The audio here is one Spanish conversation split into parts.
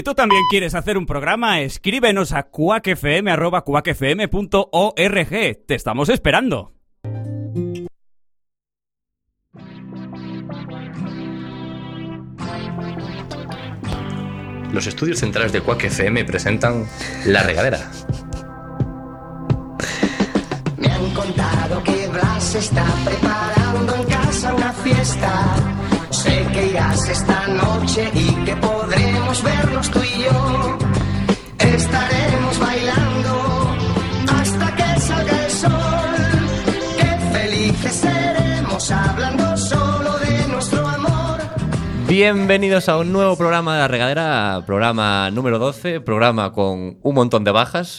Si tú también quieres hacer un programa, escríbenos a quackfm@quackfm.org. Te estamos esperando. Los estudios centrales de Quack FM presentan La Regadera. Me han contado que Blas está preparando en casa una fiesta. Sé que irás esta noche y que podremos vernos tú y yo. Estaremos bailando hasta que salga el sol. Qué felices seremos hablando solo de nuestro amor. Bienvenidos a un nuevo programa de La Regadera, programa número 12, programa con un montón de bajas.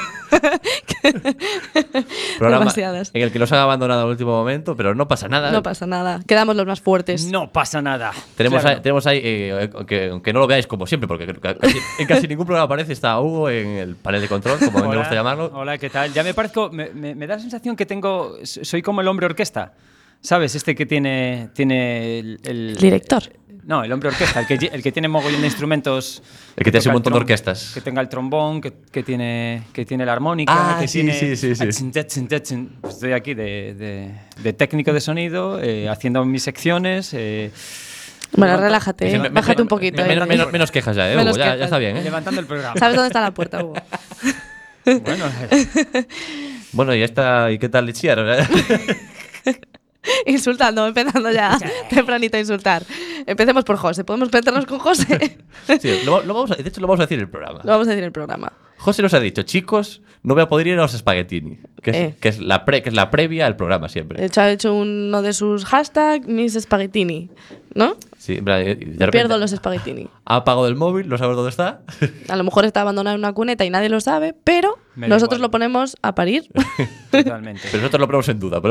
Programa demasiadas. en el que nos han abandonado al último momento, pero no pasa nada. No pasa nada, quedamos los más fuertes. No pasa nada. Tenemos Claro. ahí, aunque no lo veáis como siempre, porque en casi ningún programa aparece, está Hugo en el panel de control, como a mí me gusta llamarlo. Hola, ¿qué tal? Ya me parezco, me da la sensación que soy como el hombre orquesta. ¿Sabes? Este que tiene el Director. No, el hombre orquesta, el que tiene mogollón de instrumentos. El que tiene un toca montón de orquestas. Que tenga el trombón, que tiene la armónica. Ah, que sí, tiene, sí. Estoy aquí de técnico de sonido, haciendo mis secciones. Bueno, levanta- relájate, bájate un poquito. Menos quejas ya, Menos Hugo, ya quejas. está bien, ¿eh? Levantando el programa. ¿Sabes dónde está la puerta, Hugo? Bueno, Bueno, ¿y qué tal Itziar? Insultando, empezando ya tempranito a insultar. Empecemos por José. ¿Podemos meternos con José? Sí, de hecho lo vamos a decir en el programa. Lo vamos a decir en el programa. José nos ha dicho, chicos, no voy a poder ir a los espaguetini, que es la previa al programa siempre. De hecho, ha hecho uno de sus hashtags, Miss Spaghettini, ¿no? Sí, de repente Pierdo los Spaghettini. ha apagado el móvil, no sabemos dónde está. A lo mejor está abandonado en una cuneta y nadie lo sabe, pero Me da nosotros igual. lo ponemos a parir. totalmente. Pero nosotros lo ponemos en duda.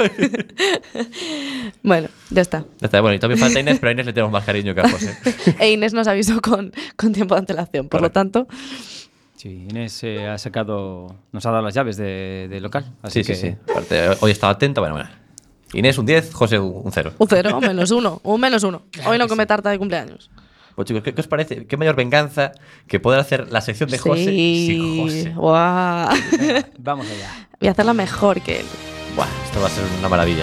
Bueno, ya está. Ya está, bueno, y también falta Inés, pero a Inés le tenemos más cariño que a José. E Inés nos avisó con tiempo de antelación. Por lo tanto, Sí, Inés nos ha dado las llaves del local. Así Sí, que sí. Aparte, hoy estaba atenta, bueno. Inés un 10, José un 0. un 0, un -1. Un -1. Hoy no come tarta de cumpleaños. Pues chicos, ¿qué os parece? ¿Qué mayor venganza que poder hacer la sección de José sin José? Guau. vamos allá. Voy a hacerla mejor que él. Buah, esto va a ser una maravilla.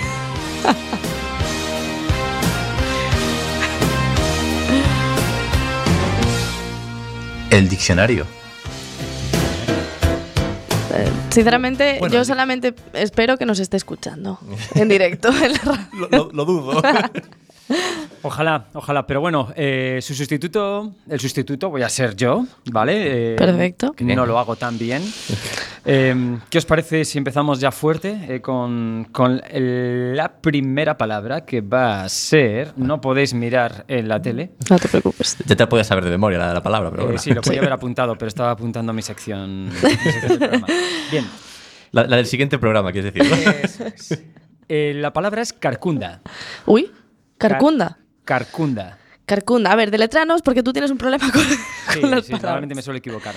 El diccionario. Sinceramente, Bueno, yo solamente espero que nos esté escuchando en directo en la radio. Lo dudo. Ojalá. Pero bueno, el sustituto voy a ser yo, ¿vale? Perfecto. Que no lo hago tan bien. ¿Qué os parece si empezamos ya fuerte con la primera palabra, que va a ser, no podéis mirar en la tele? No te preocupes. Ya te puedes saber de memoria la palabra, pero bueno. Sí, lo podía haber apuntado, pero estaba apuntando mi sección del programa. Bien. La del siguiente programa, quieres decir, ¿no? Eso es. La palabra es carcunda. Uy, Carcunda. Carcunda. Carcunda. A ver, deletréanos porque tú tienes un problema con Sí, las sí, palabras. realmente me suelo equivocar.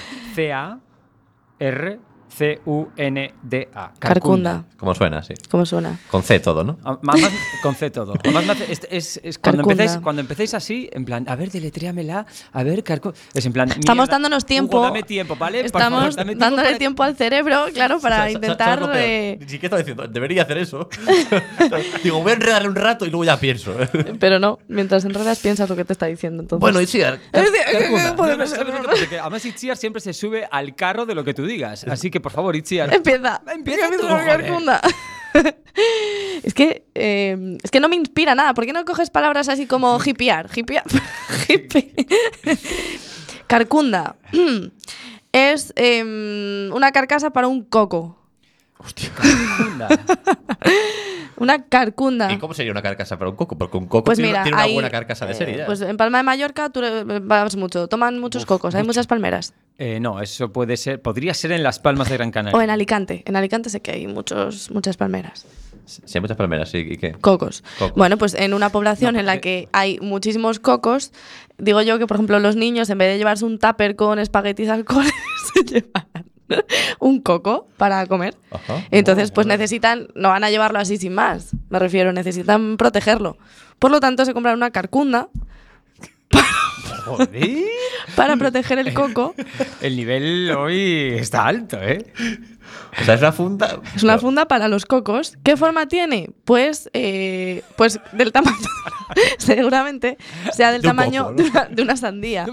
C-A-R-C-U-N-D-A. Carcunda. Como suena, sí. ¿Cómo suena? Con C todo, ¿no? Más con C todo. Además, es cuando Carcunda. empecéis así, en plan, a ver, deletréamela, a ver, es en plan. Estamos mierda, dándonos tiempo. Hugo, dame tiempo, ¿vale? Por Estamos favor, dame tiempo dándole para- tiempo al cerebro, claro, para ¿Sabes intentar. lo peor? Ni siquiera estaba diciendo, debería hacer eso. Digo, voy a enredarle un rato y luego ya pienso. Pero no, mientras enredas piensas lo que te está diciendo. Entonces. Bueno, y sí, Carcunda. Podemos- ¿Sabes lo que pasa? Que además Itziar siempre se sube al carro de lo que tú digas. Así que, por favor, Itziar. Empieza Empieza tú, con joder. Carcunda. Es que no me inspira nada. ¿Por qué no coges palabras así como hippiear? Hippie. Carcunda. Es una carcasa para un coco. Carcunda. Una carcunda. ¿Y cómo sería una carcasa para un coco? Porque un coco Pues tiene, mira, tiene una hay, buena carcasa de serie ya. Pues en Palma de Mallorca tú vas mucho, toman muchos cocos, hay muchas palmeras. No, eso podría ser en Las Palmas de Gran Canaria. O en Alicante sé que hay muchas palmeras. Sí, hay muchas palmeras, sí. ¿Y qué? Cocos. Cocos. Bueno, pues en una población en la que hay muchísimos cocos, digo yo que, por ejemplo, los niños, en vez de llevarse un tupper con espaguetis alcoholes, se llevan un coco para comer. Ajá. Entonces, pues necesitan, no van a llevarlo así sin más, me refiero, necesitan protegerlo. Por lo tanto, se compran una carcunda Joder. para proteger el coco. El nivel hoy está alto, ¿eh? O sea, es una funda. Es una funda para los cocos. ¿Qué forma tiene? Pues del tamaño. Seguramente sea del De un tamaño coco, ¿no? de una sandía.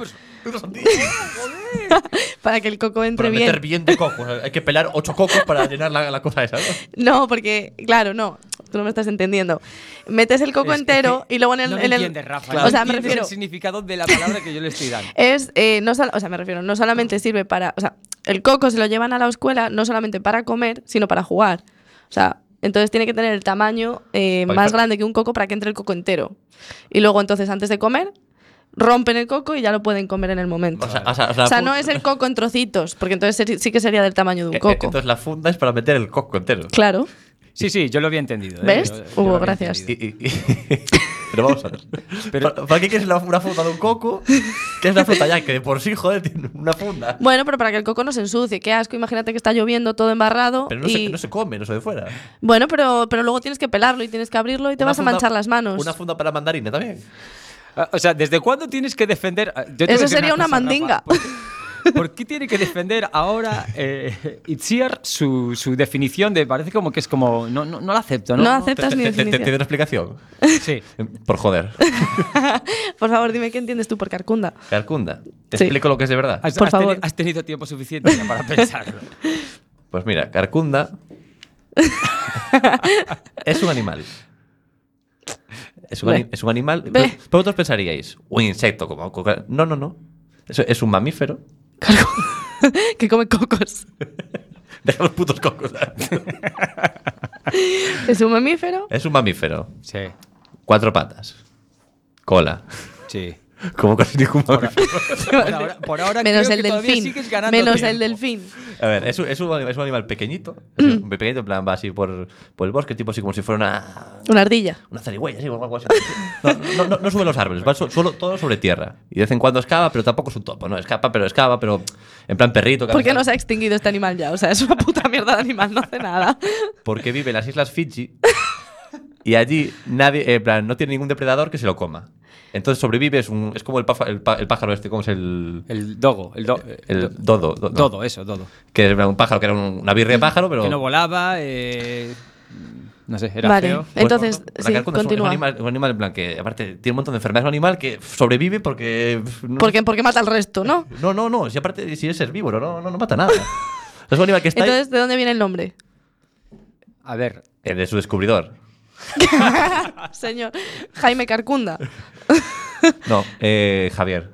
Para que el coco entre Para bien. meter bien de cocos. Hay que pelar 8 cocos para llenar la cosa esa, ¿no? No, porque, claro, no. Tú no me estás entendiendo. Metes el coco entero y luego en el. No me en el- entiendes, Rafa. O no sea, me entiendes refiero. el significado de la palabra que yo le estoy dando. Es, o sea, me refiero, no solamente sirve para. O sea, el coco se lo llevan a la escuela no solamente para comer, sino para jugar. O sea, entonces tiene que tener el tamaño más grande que un coco para que entre el coco entero. Y luego, entonces, antes de comer, rompen el coco y ya lo pueden comer en el momento. O sea, no es el coco en trocitos, porque entonces sí que sería del tamaño de un coco. Entonces la funda es para meter el coco entero. Claro. Sí, yo lo había entendido. ¿Ves? Yo lo había Gracias. entendido. Pero vamos a ver. ¿Para qué quieres una funda de un coco? Que es una fruta ya que de por sí, joder, tiene una funda. Bueno, pero para que el coco no se ensucie. Qué asco, imagínate que está lloviendo todo embarrado. Pero no se come, no se de fuera. Bueno, pero luego tienes que pelarlo y tienes que abrirlo y te Una vas a funda- manchar las manos. Una funda para mandarina también. O sea, ¿desde cuándo tienes que defender? Yo te voy a Eso decir sería una cosa, Rafa. mandinga. ¿Por qué tiene que defender ahora Itziar su definición de parece como que es como no la acepto, ¿no? No aceptas mi ¿Te definición. doy una explicación? Sí. Por joder. Por favor, dime qué entiendes tú por carcunda. Carcunda. ¿Te Sí. explico lo que es de verdad? Por favor. Has tenido tiempo suficiente ya para pensarlo. Pues mira, carcunda es un animal. Es un animal. Ve. Pero vosotros pensaríais, un insecto como. No. Es un mamífero. Que come cocos. Deja los putos cocos. Es un mamífero. Es un mamífero. Sí, 4 patas. Cola. sí. Como casi ningún mamífero. Por ahora Menos creo el que todavía delfín. sigues ganando Menos tiempo. el delfín. A ver, es un animal pequeñito. Muy pequeñito, en plan, va así por el bosque, tipo así como si fuera Una ardilla. una zarigüeya, así, o algo así. No sube los árboles, va solo todo sobre tierra. Y de vez en cuando excava, pero tampoco es un topo, ¿no? Excava, pero en plan perrito. que ¿Por qué hace- no se ha extinguido este animal ya? O sea, es una puta mierda de animal, no hace nada. Porque vive en las islas Fiji y allí nadie, en plan, no tiene ningún depredador que se lo coma. Entonces sobrevive, es como el pájaro este, ¿cómo es el...? El dogo. El dodo. dodo, eso, dodo. Que era un pájaro, que era una birria de pájaro, pero... Que no volaba, no sé, era Vale, feo. entonces, La sí, carcunda es continúa. un animal en plan que, aparte, tiene un montón de enfermedades. Es un animal que sobrevive porque... Porque mata al resto, ¿no? No. Si aparte, si es herbívoro, no mata nada. Es un animal que está Entonces, ¿de dónde viene el nombre? A ver, de su descubridor. Señor Jaime Carcunda. No, Javier.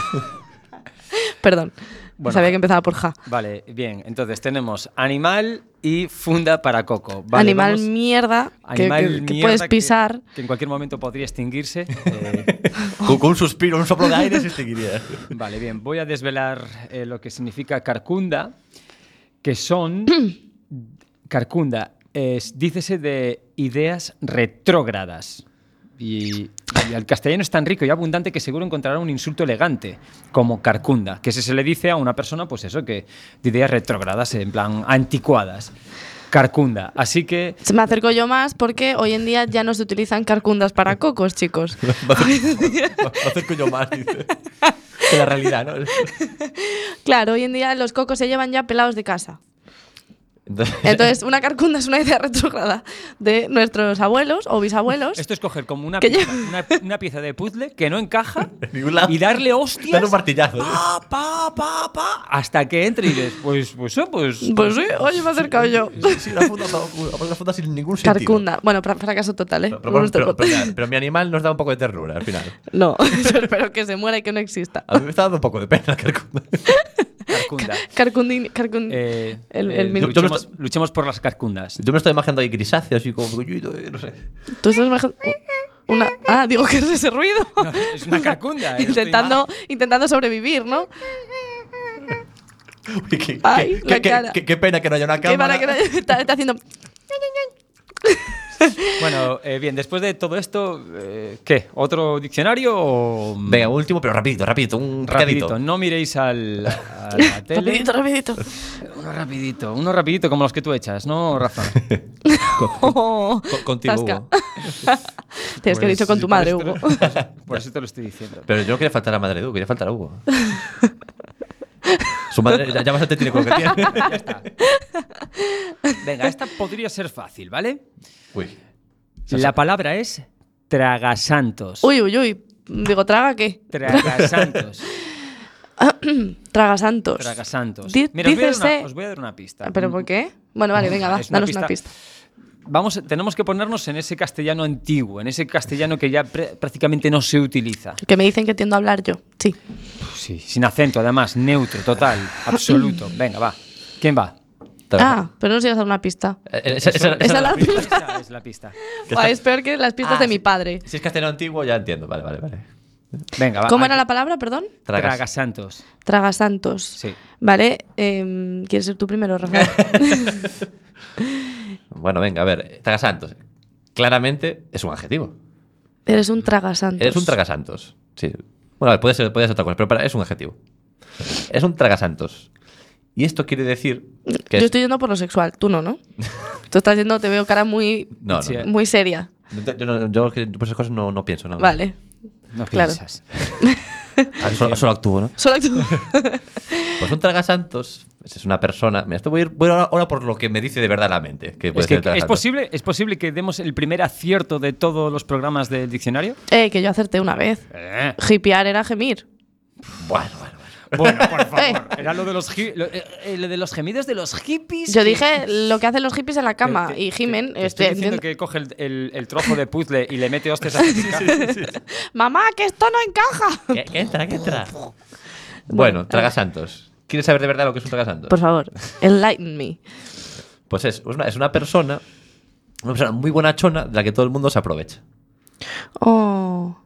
Perdón. Bueno. Sabía que empezaba por ja. vale, bien. Entonces tenemos animal y funda para coco. Vale, Animal vamos- mierda que animal que mierda puedes pisar. que en cualquier momento podría extinguirse. Con un suspiro, un soplo de aire se extinguiría. Vale, bien. Voy a desvelar lo que significa carcunda, que son... carcunda, dícese de ideas retrógradas. Y el castellano es tan rico y abundante que seguro encontrará un insulto elegante, como carcunda, que se le dice a una persona, pues eso, que de ideas retrógradas, en plan anticuadas. Carcunda. Así que Se me acerco yo más porque hoy en día ya no se utilizan carcundas para cocos, chicos. Me acerco yo más, dice. Que la realidad, ¿no? Claro, hoy en día los cocos se llevan ya pelados de casa. Entonces, una carcunda es una idea retrógrada de nuestros abuelos o bisabuelos. esto es coger como una Que pieza, una pieza de puzzle que no encaja En ningún lado. y darle hostias. Dale un martillazo. Pa, hasta que entre y dices, pues Pues sí, oye, me he acercado yo. Sí, la funda sin ningún sentido. Carcunda. Bueno, fracaso total, ¿eh? Pero mi animal nos da un poco de ternura al final. No, yo espero que se muera y que no exista. A mí me está dando un poco de pena la carcunda. carcunda. Carcundín. Luchemos por las carcundas. Yo me estoy imaginando ahí grisáceo, así como no sé. Tú estás imaginando una. Ah, digo que es ese ruido. No, es una carcunda. intentando sobrevivir, ¿no? Uy, Ay, la cara. qué pena que no haya una Que cámara. para que no- está haciendo. Bueno, bien, después de todo esto, ¿qué? ¿Otro diccionario o...? Venga, último, pero rapidito, un Rapidito, picadito. no miréis a la tele. Rapidito. Uno rapidito, como los que tú echas, ¿no, Rafa? Oh, Contigo, tasca. Hugo. Tienes que haber dicho con tu madre, Hugo. Por eso te lo estoy diciendo. Pero yo no quería faltar a la madre de Hugo, quería faltar a Hugo. Su madre ya bastante tiene con lo que tiene. Ya está. Venga, esta podría ser fácil, ¿vale? Uy. La palabra es tragasantos. Uy. Digo, ¿traga qué? Tragasantos. Tragasantos. Tragasantos. Mira, os voy a dar una pista. ¿Pero por qué? Bueno, vale, venga, va, Es una danos una pista. Tenemos que ponernos en ese castellano antiguo, en ese castellano que ya prácticamente no se utiliza. Que me dicen que tiendo a hablar yo. Sí. Sí, sin acento, además, neutro, total, absoluto. Venga, va. ¿Quién va? Pero no sigas a dar una pista. Esa Esa la pista. Esa es la pista. Buah, es peor que las pistas de mi padre. Si es castellano antiguo, ya entiendo. Vale. Venga, va. ¿Cómo era la palabra, perdón? Tragasantos. Tragasantos. Sí. Vale, ¿quieres ser tú primero, Rafael? Bueno, venga, a ver. Tragasantos. Claramente es un adjetivo. Eres un tragasantos. Eres un tragasantos. Sí. Bueno, a ver, puede ser otra cosa, pero es un adjetivo. Es un tragasantos. Y esto quiere decir que Yo estoy yendo por lo sexual, tú no, ¿no? Tú estás yendo, te veo cara muy, No. muy seria. Yo por esas cosas no pienso nada. Vale. No Claro. piensas. Solo actúo, ¿no? Solo tú. Pues un tragasantos es una persona. Mira, esto voy ahora por lo que me dice de verdad la mente. Que puede Es, ser que, tragasantos. ¿Es posible que demos el primer acierto de todos los programas del diccionario? Que yo acerté una vez. Hipear era gemir. Bueno. Bueno, por favor. Era lo de los gemidos de los hippies. Yo dije lo que hacen los hippies en la cama y gimen. Te estoy diciendo que coge el trozo de puzzle y le mete hostias a Mamá, que esto no encaja. ¿Qué entra? Bueno, tragasantos. ¿Quieres saber de verdad lo que es un tragasantos? Por favor, enlighten me. Pues es una persona muy bonachona de la que todo el mundo se aprovecha. Oh.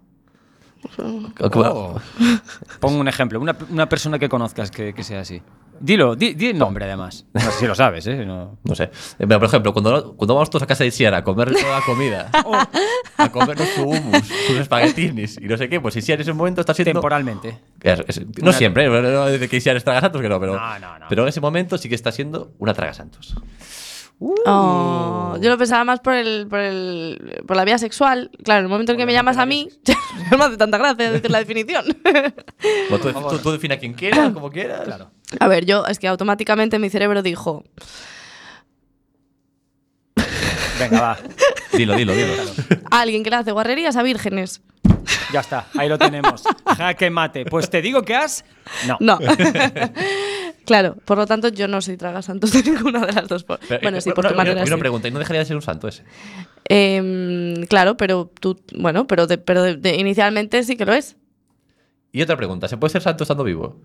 Pongo un ejemplo. Una persona que conozcas que sea así. Dilo, di el nombre además. No sé si lo sabes, ¿eh? No sé. Pero, por ejemplo, cuando vamos todos a casa de Siara a comer toda la comida, a comernos su hummus, sus espaguetinis y no sé qué, pues si Siara en ese momento está siendo... Temporalmente. No siempre, no de que Siara es tragasantos, que no, pero... No. Pero en ese momento sí que está siendo una tragasantos. Oh, yo lo pensaba más por la vía sexual. Claro, en el momento en que me llamas a mí, no me hace tanta gracia decir la definición. Bueno, tú define a quien quieras, como quieras. Claro. A ver, es que automáticamente mi cerebro dijo... Venga, va. Dilo. A alguien que le hace guarrerías a vírgenes. Ya está, ahí lo tenemos. Jaque mate. Pues te digo que has... No. Claro, por lo tanto yo no soy tragasantos de ninguna de las dos. Bueno, sí, por tu manera. Una pregunta, ¿y no dejaría de ser un santo ese? Claro, pero tú... Bueno, pero inicialmente sí que lo es. Y otra pregunta, ¿se puede ser santo estando vivo?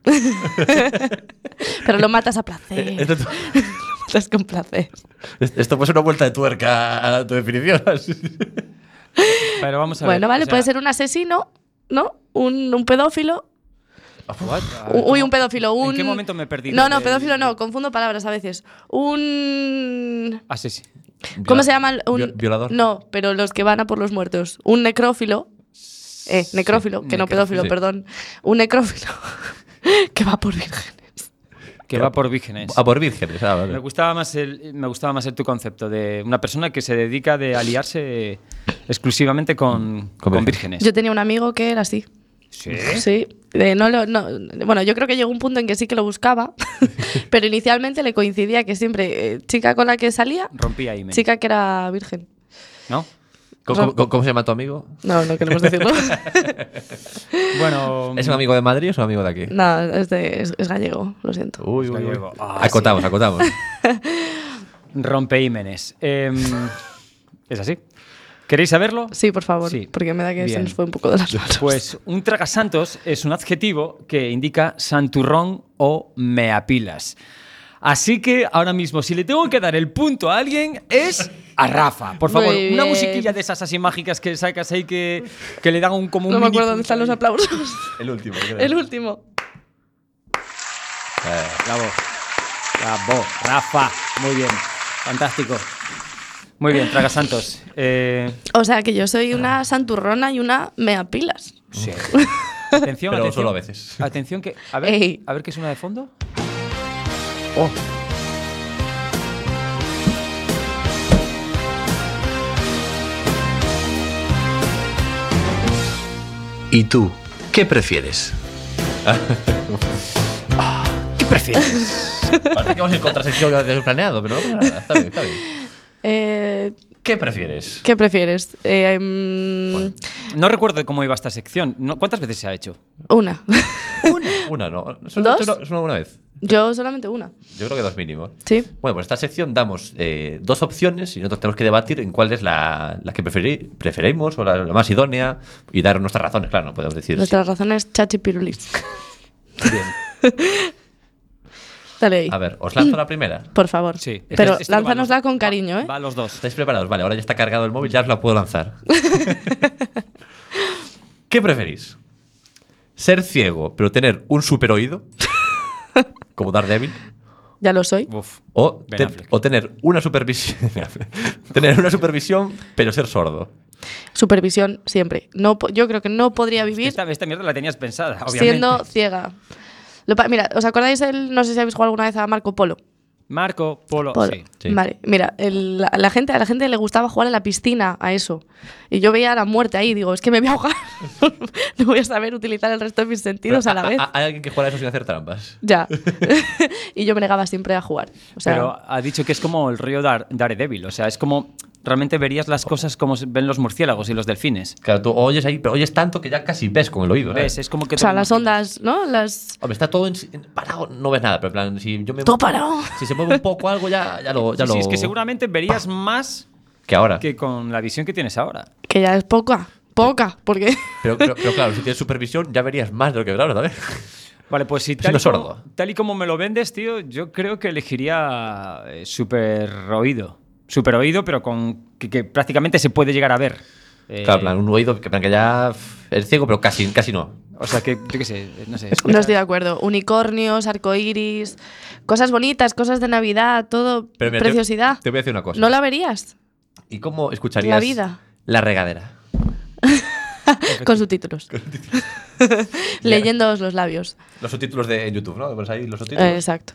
Pero lo matas a placer. Lo matas con placer. Esto puede ser una vuelta de tuerca a tu definición. Pero vamos a ver. Bueno, vale, puede ser un asesino, ¿no? Un pedófilo. Uy, un pedófilo. ¿En qué momento me he perdido? No, pedófilo no, confundo palabras a veces. Un... Asesino. ¿Cómo se llama? Un violador. No, pero los que van a por los muertos. Un necrófilo. Necrófilo, sí, que no pedófilo, sí. Perdón. Un necrófilo que va por vírgenes. Que va por vírgenes. A por vírgenes, vale. Me gustaba más tu concepto de una persona que se dedica a aliarse exclusivamente con vírgenes. Yo tenía un amigo que era así. ¿Sí? Sí. Bueno, yo creo que llegó un punto en que sí que lo buscaba, pero inicialmente le coincidía que siempre chica con la que salía, rompía email. Chica que era virgen. ¿No? ¿Cómo se llama tu amigo? No queremos decirlo. Bueno, ¿es un amigo de Madrid o es un amigo de aquí? No, es gallego, lo siento. Uy. Ah, Acotamos. Rompe ímenes. ¿Es así? ¿Queréis saberlo? Sí, por favor, Sí. porque me da que Bien. se nos fue un poco de las manos. Pues un tragasantos es un adjetivo que indica santurrón o meapilas. Así que ahora mismo, si le tengo que dar el punto a alguien, es a Rafa. Por favor, Muy una bien. musiquilla de esas así mágicas que sacas ahí que le dan un como un No me mini acuerdo dónde punto están los ahí. aplausos. El último. El último. Bravo, Rafa. Muy bien, fantástico. Muy bien, tragasantos. O sea, que yo soy una santurrona y una meapilas. Sí. Atención, Pero atención. solo a veces. Atención que... A Ey. ver qué suena de fondo. Oh. ¿Y tú, qué prefieres? ¿Qué prefieres? Parece que vamos a ir contra sección de planeado, pero no pasa nada. Está bien, está bien. ¿Qué prefieres? ¿Qué prefieres? No recuerdo cómo iba esta sección. ¿Cuántas veces se ha hecho? Una. Una, ¿no? ¿Dos? Solo una vez. Yo solamente una. Yo creo que 2 mínimo. Sí. Bueno, pues esta sección damos 2 opciones y nosotros tenemos que debatir en cuál es la que preferimos o la más idónea y dar nuestras razones, claro, no podemos decir. Nuestras razones chachipirulis. Bien. Dale ahí. A ver, ¿os lanzo la primera? Por favor. Sí. Pero Este va lánzanosla los- con cariño, ¿eh? Va a los dos. ¿Estáis preparados? Vale, ahora ya está cargado el móvil, ya os la puedo lanzar. ¿Qué preferís? ¿Ser ciego pero tener un super oído? Como Daredevil. Ya lo soy. Uf. O, Ben Affleck. o tener una supervisión. Tener una supervisión pero ser sordo. Supervisión siempre. Yo creo que no podría vivir Esta mierda la tenías pensada, obviamente. siendo ciega. Mira, ¿os acordáis no sé si habéis jugado alguna vez a Marco Polo? Marco Polo. Polo. Sí. Sí. Vale, mira, a la gente le gustaba jugar en la piscina a eso. Y yo veía la muerte ahí, digo, es que me voy a ahogar. No voy a saber utilizar el resto de mis sentidos a la vez. ¿Hay alguien que juega a eso sin hacer trampas? Ya. Y yo me negaba siempre a jugar. O sea, Pero ha dicho que es como el río Daredevil. O sea, es como. Realmente verías las cosas como se ven los murciélagos y los delfines. Claro, tú oyes ahí, pero oyes tanto que ya casi ves con el oído. ¿sabes? ¿Ves? Es como que. o sea, te- las ondas, ¿no? Las... Hombre, está todo parado, no ves nada. Pero en plan, si yo me Todo parado. Si se mueve un poco algo, ya lo. Sí, es que seguramente verías más Que ahora. que con la visión que tienes ahora. Que ya es poca, porque... Pero claro, si tienes supervisión, ya verías más de lo que ves ahora, ¿sabes? Vale, pues si Siendo sordo. tal y como me lo vendes, tío, yo creo que elegiría super oído. Super oído, pero con que prácticamente se puede llegar a ver. Claro, en plan, un oído que, en plan, que ya es ciego, pero casi no. O sea, que yo qué sé, no sé. No estoy de acuerdo. Unicornios, arcoíris, cosas bonitas, cosas de Navidad, todo, Pero mira, preciosidad. Te voy a decir una cosa. ¿No la verías? ¿Y cómo escucharías La vida. la regadera? Con subtítulos. Leyéndoos los labios. Los subtítulos de YouTube, ¿no? Pones ahí los subtítulos. Exacto.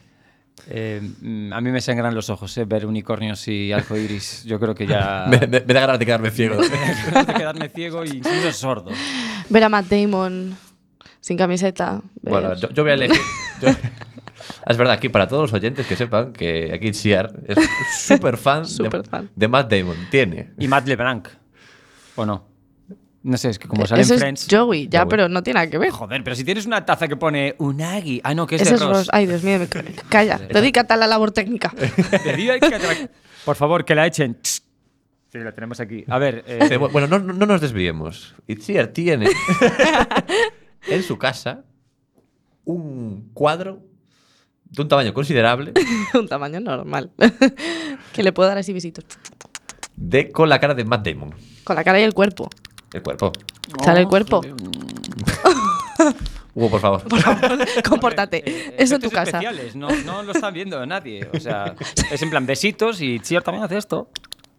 A mí me sangran los ojos, ver unicornios y arcoíris. Yo creo que ya. Me da ganas de quedarme ciego. de quedarme ciego y incluso sordo. Ver a Matt Damon sin camiseta. ver- Bueno, yo voy a elegir. Es verdad, aquí para todos los oyentes que sepan que aquí Chiar es súper fan, Superfan. de Matt Damon. Tiene. Y Matt LeBlanc. ¿O no? No sé, es que como sale en Ese es Friends. Joey, ya, Joey. pero no tiene nada que ver. Joder, pero si tienes una taza que pone Unagi. Ah, no, que es Ese de es Ross. Ross. Ay, Dios mío, calla. Dedícate a la labor técnica. Te digo que por favor, que la echen. Sí, la tenemos aquí. A ver. Bueno, no nos desviemos. Itziar tiene en su casa un cuadro de un tamaño considerable Un tamaño normal. Que le puedo dar así visitos. con la cara de Matt Damon. Con la cara y el cuerpo. El cuerpo. Sale el cuerpo. Hugo, por favor. Compórtate. Eso en tu efectos casa. especiales, no lo está viendo nadie. O sea, es en plan besitos y Chiar también hace esto.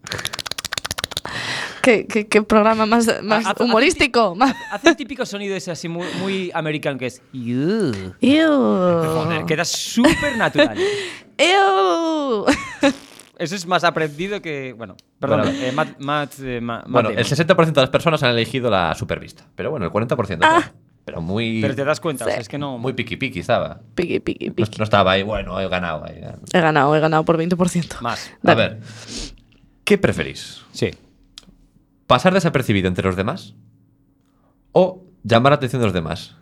¿Qué programa más Hace- humorístico? Más... Hace el típico sonido ese así muy americano que es. "Ew". Ew. Joder, queda súper natural. Ew. Eso es más aprendido que. Bueno, perdón. Bueno. Matt Bueno, Damon. el 60% de las personas han elegido la supervista. Pero bueno, el 40%. claro. Pero muy. Pero te das cuenta, o sea, es que no. Muy piqui estaba. Piqui, piqui, No, piqui. no estaba ahí, bueno, he ganado. He ganado por 20%. Más. A Dale. ver, ¿qué preferís? Sí. ¿Pasar desapercibido entre los demás? ¿O llamar la atención de los demás?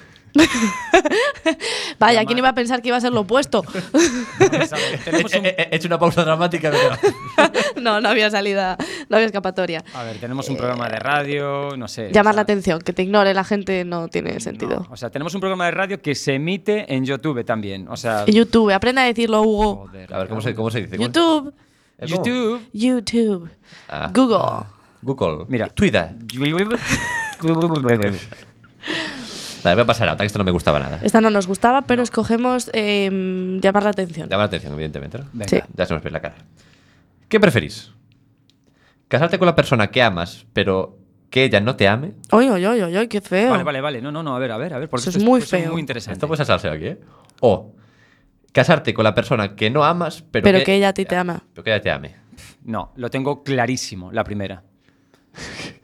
Vaya, ¿quién iba a pensar que iba a ser lo opuesto? Vamos a ver, tenemos un, He hecho una pausa dramática. Pero... No había salida, no había escapatoria. a ver, tenemos un programa de radio, no sé. Llamar o la sea, atención, que te ignore la gente no tiene sentido. O sea, tenemos un programa de radio que se emite en YouTube también. O sea. YouTube, aprenda a decirlo, Hugo. Joder, A ver, ¿cómo se dice? YouTube, ¿Cómo? YouTube. YouTube, Ah. Google. Google. Mira. Twitter. Vale, voy a pasar a otra, que esto no me gustaba nada. Esta no nos gustaba, pero escogemos llamar la atención. Llamar la atención, evidentemente, ¿no? Venga. Sí. Ya se nos ve la cara. ¿Qué preferís? ¿Casarte con la persona que amas, pero que ella no te ame? Oy, qué feo. Vale. No, a ver. Porque Eso es esto muy puede ser feo. muy interesante. Esto puede salsarse aquí, ¿eh? O casarte con la persona que no amas, Pero que ella a ti te ama. Pero que ella te ame. No, lo tengo clarísimo, la primera.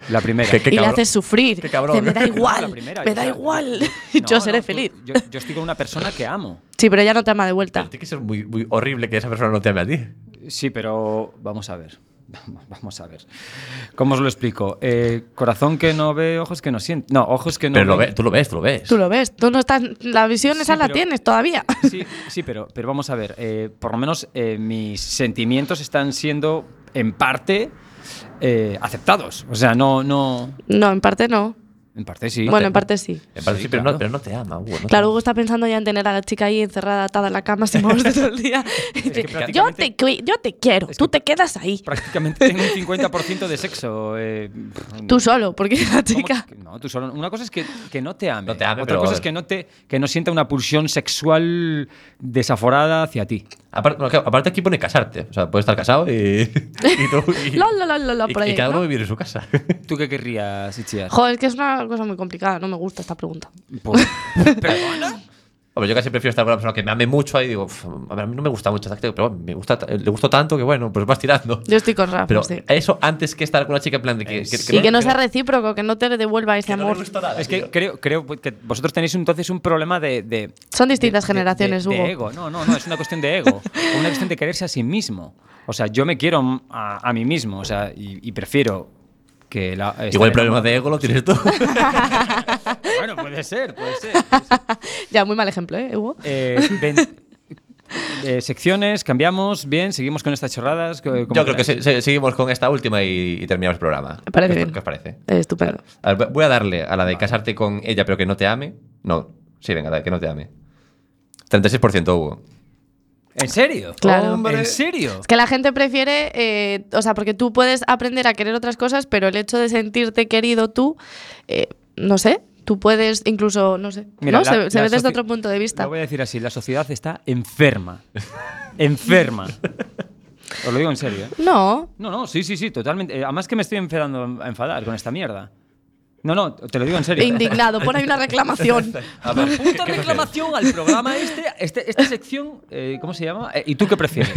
La primera. Qué y le cabrón. haces sufrir. Qué cabrón. Dice, me da La igual, primera, me o da sea, igual. no, Yo seré no, feliz. yo estoy con una persona que amo. Sí, pero ella no te ama de vuelta. Tiene que ser muy, muy horrible que esa persona no te ame a ti. Sí, pero vamos a ver. Vamos a ver. ¿Cómo os lo explico? Corazón que no ve, ojos que no siente. No, ojos que no Pero ven. tú lo ves. Tú lo ves, tú no estás. La visión Sí, esa la pero- tienes todavía. Sí, pero vamos a ver. Por lo menos mis sentimientos están siendo en parte aceptados. O sea, no. No, en parte no. En parte sí. Bueno, en parte sí. Me parece, Sí, pero, claro. pero no te ama, Hugo. No Claro, Hugo está pensando ya en tener a la chica ahí encerrada, atada en la cama sin moverse todo el día. que yo, prácticamente- yo te quiero, Es tú que te quedas ahí. Prácticamente tengo un 50% de sexo. Tú solo, porque la ¿Cómo chica. que- No, tú solo. Una cosa es que no te ame. No te ame, Otra pero- cosa es que no sienta una pulsión sexual desaforada hacia ti. Aparte aquí pone casarte. O sea, puedes estar casado y Por ahí, y cada uno ¿no? vivir en su casa. ¿Tú qué querrías, Itziar? Joder, es que es una cosa muy complicada, no me gusta esta pregunta. Pues, ¿Perdona? Hombre, yo casi prefiero estar con una persona que me ame mucho y digo, "Uf, a ver, a mí no me gusta mucho esta actitud, pero me gusta, le gustó tanto que bueno, pues vas tirando. Yo estoy con Rafa, Pero sí. eso antes que estar con una chica en plan de que, Y que no sea recíproco, que no te devuelva ese que no le amor. gustó nada, Es que tío. creo que vosotros tenéis entonces un problema de Son distintas de- generaciones, de Hugo. ego. No, es una cuestión de ego. O una cuestión de quererse a sí mismo. O sea, yo me quiero a mí mismo. O sea, y prefiero que la. Igual el problema de ego lo tienes tú. Bueno, puede ser. Ya, muy mal ejemplo, ¿eh, Hugo? Secciones, cambiamos, bien, seguimos con estas chorradas. Yo creo que seguimos con esta última y terminamos el programa. Me parece ¿Qué os- bien. ¿Qué os parece? Estupendo. A ver, voy a darle a la de casarte con ella pero que no te ame. No, sí, venga, la de que no te ame. 36% Hugo. ¿En serio? Claro. ¿En serio? Es que la gente prefiere, o sea, porque tú puedes aprender a querer otras cosas, pero el hecho de sentirte querido tú, no sé, tú puedes incluso, no sé, Mira, ¿no? Se ve desde soci- otro punto de vista. Lo voy a decir así, la sociedad está enferma. Enferma. Os lo digo en serio, ¿eh? No, No, sí, totalmente. Además que me estoy empezando a enfadar con esta mierda. No, te lo digo en serio. indignado, pon ahí una reclamación. A ver, Puta ¿qué reclamación al programa esta sección, ¿cómo se llama? ¿Y tú qué prefieres?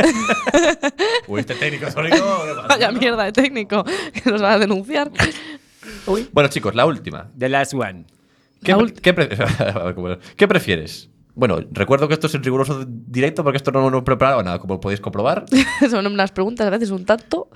Uy, este técnico sónico. Vaya mierda de técnico, que nos va a denunciar. Uy. Bueno, chicos, la última. The last one. ¿Qué, La a ver, ¿qué prefieres? Bueno, recuerdo que esto es en riguroso directo porque esto no he preparado nada, como podéis comprobar. Son unas preguntas a veces un tanto.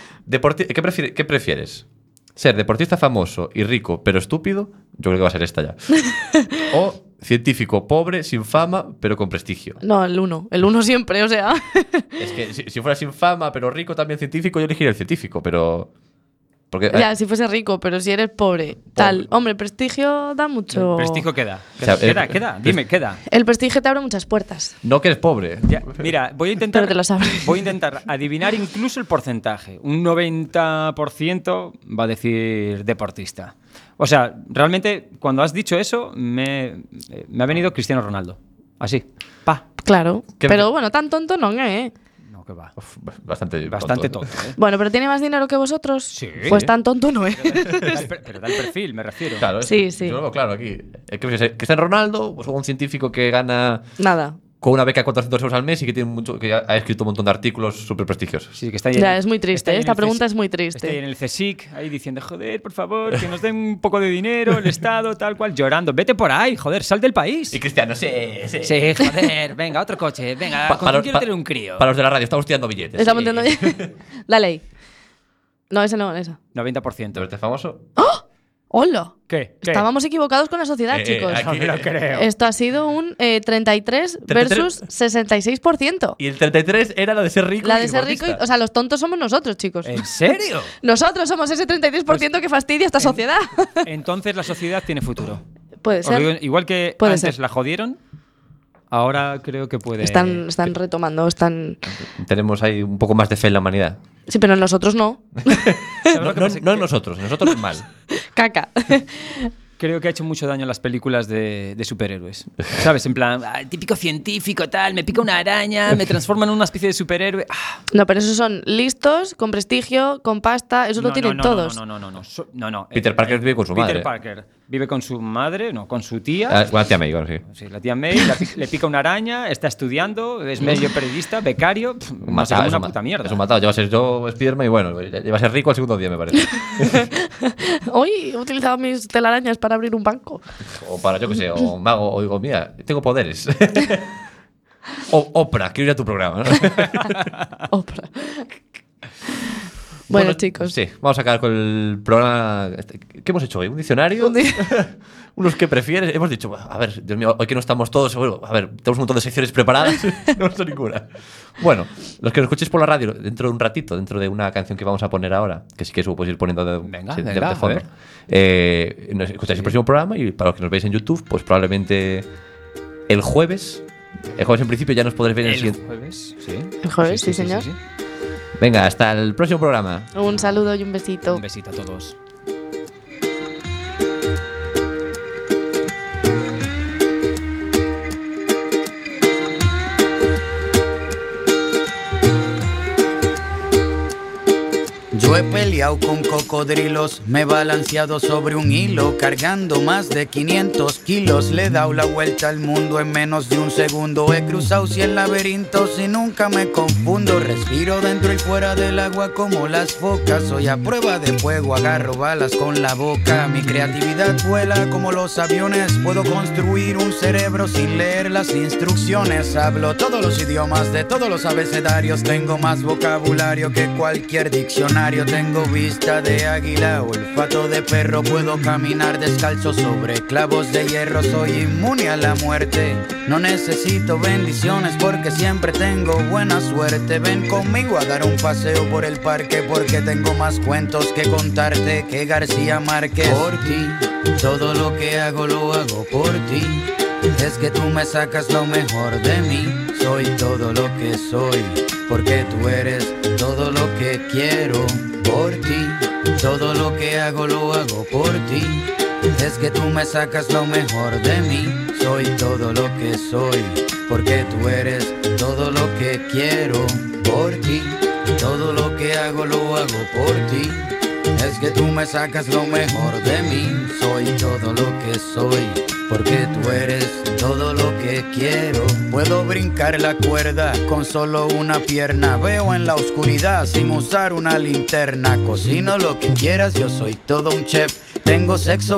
¿Qué prefieres? ¿Ser deportista famoso y rico pero estúpido? Yo creo que va a ser esta ya. ¿O científico pobre, sin fama, pero con prestigio? No, el uno siempre, o sea. Es que si fuera sin fama, pero rico también científico, yo elegiría el científico, pero... Porque, Ya, si fuese rico, pero si eres pobre, tal. Hombre, el prestigio da mucho. ¿El prestigio qué da? O sea, ¿Qué da? Dime, ¿qué da? El prestigio te abre muchas puertas. no que eres pobre. Ya, mira, voy a intentar. Pero te lo sabes. Voy a intentar adivinar incluso el porcentaje. Un 90% va a decir deportista. O sea, realmente, cuando has dicho eso, me ha venido Cristiano Ronaldo. Así. Pa. Claro. ¿Qué- Pero bueno, tan tonto no, ¿eh? No, que va. Uf, bastante Tonto, ¿eh? Bueno, pero tiene más dinero que vosotros. Sí. Pues tan tonto no, ¿eh? Pero da el perfil, me refiero. Claro, Sí, sí. Yo lo veo claro aquí. Cristiano Ronaldo, pues un científico que gana Nada. con una beca de 400 euros al mes y que tiene que ha escrito un montón de artículos súper prestigiosos. Sí, que está ahí Ya, en- es muy triste, está ahí en esta el pregunta CSIC, es muy triste. Está ahí en el CSIC, ahí diciendo, joder, por favor, que nos den un poco de dinero, el Estado, tal cual, llorando. Vete por ahí, joder, sal del país. Y Cristiano, sí. Sí, joder, venga, otro coche, venga, ¿con quién quiero tener un crío? Para los de la radio, estamos tirando billetes. Estamos entiendo. La ley. No, esa no, esa. 90%. ¿Te ves famoso? ¡Hola! ¿Qué? Estábamos equivocados con la sociedad, chicos. aquí- No me lo creo. Esto ha sido un 33 versus 66%. Y el 33 era la de ser rico. La y de ser rico, deportista. o sea, los tontos somos nosotros, chicos. ¿En serio? Nosotros somos ese 33% que fastidia esta sociedad. Entonces la sociedad tiene futuro. Puede Os lo digo, ser. igual que Puede antes ser. la jodieron, ahora creo que puede... Están retomando, están. Tenemos ahí un poco más de fe en la humanidad. Sí, pero nosotros no. ¿Sabes No, lo que no, pasa? no en nosotros mal. Caca. Creo que ha hecho mucho daño las películas de superhéroes. ¿Sabes? En plan, típico científico, tal, me pica una araña, me transforma en una especie de superhéroe. No, pero esos son listos, con prestigio, con pasta, eso lo tienen todos. No. Peter Parker vive con su madre. Peter Parker Vive con su madre, no, con su tía. Una tía May, bueno, sí. Sí, la tía May le pica una araña, está estudiando, es medio periodista, becario. No sé, Matado, una es un puta mierda. Es un matado. Ya va a ser yo Spiderman y bueno, ya va a ser rico al segundo día, me parece. Hoy he utilizado mis telarañas para abrir un banco. O para, yo qué sé, o mago, o digo, mira, tengo poderes. Oprah, quiero ir a tu programa, ¿no? Oprah. Bueno, chicos. Sí, vamos a acabar con el programa. ¿Qué hemos hecho hoy? ¿Un diccionario? Unos que prefieres. Hemos dicho, a ver, Dios mío, hoy que no estamos todos, seguro. A ver, tenemos un montón de secciones preparadas. No hemos hecho ninguna. Bueno, los que nos escuchéis por la radio, dentro de un ratito, dentro de una canción que vamos a poner ahora, que sí que eso podéis ir poniendo de fondo. Nos escucháis el próximo programa y para los que nos veis en YouTube, pues probablemente el jueves. El jueves en principio ya nos podréis ver en el siguiente. Jueves, sí. El jueves, sí, señor. Venga, hasta el próximo programa. Un saludo y un besito. Un besito a todos. Yo he peleado con cocodrilos, me he balanceado sobre un hilo, cargando más de 500 kilos. Le he dado la vuelta al mundo en menos de un segundo. He cruzado 100 laberintos y nunca me confundo. Respiro dentro y fuera del agua como las focas. Soy a prueba de fuego, agarro balas con la boca. Mi creatividad vuela como los aviones. Puedo construir un cerebro sin leer las instrucciones. Hablo todos los idiomas de todos los abecedarios. Tengo más vocabulario que cualquier diccionario. Tengo vista de águila, olfato de perro. Puedo caminar descalzo sobre clavos de hierro. Soy inmune a la muerte. No necesito bendiciones porque siempre tengo buena suerte. Ven conmigo a dar un paseo por el parque porque tengo más cuentos que contarte que García Márquez. Por ti, todo lo que hago lo hago por ti. Es que tú me sacas lo mejor de mí. Soy todo lo que soy porque tú eres todo lo que quiero. Por ti, todo lo que hago lo hago por ti. Es que tú me sacas lo mejor de mí. Soy todo lo que soy porque tú eres todo lo que quiero. Por ti, todo lo que hago lo hago por ti. Es que tú me sacas lo mejor de mí. Soy todo lo que soy porque tú eres todo lo que quiero. Puedo brincar la cuerda con solo una pierna. Veo en la oscuridad sin usar una linterna. Cocino lo que quieras, yo soy todo un chef. Tengo sexo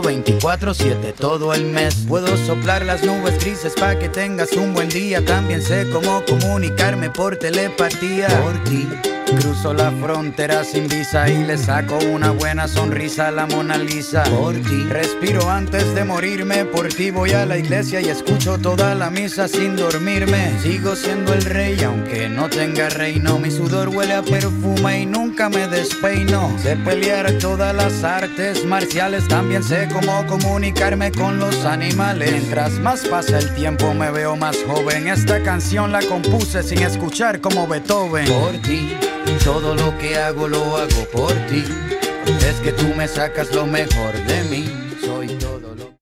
24/7 todo el mes. Puedo soplar las nubes grises pa' que tengas un buen día. También sé cómo comunicarme por telepatía. Por ti cruzo la frontera sin visa y le saco una buena sonrisa a la Mona Lisa. Por ti respiro antes de morirme. Por ti voy a la iglesia y escucho toda la misa sin dormirme. Sigo siendo el rey aunque no tenga reino. Mi sudor huele a perfume y nunca me despeino. Sé pelear todas las artes marciales. También sé cómo comunicarme con los animales. Mientras más pasa el tiempo me veo más joven. Esta canción la compuse sin escuchar como Beethoven. Por ti, todo lo que hago lo hago por ti. Es que tú me sacas lo mejor de mí. Soy todo lo...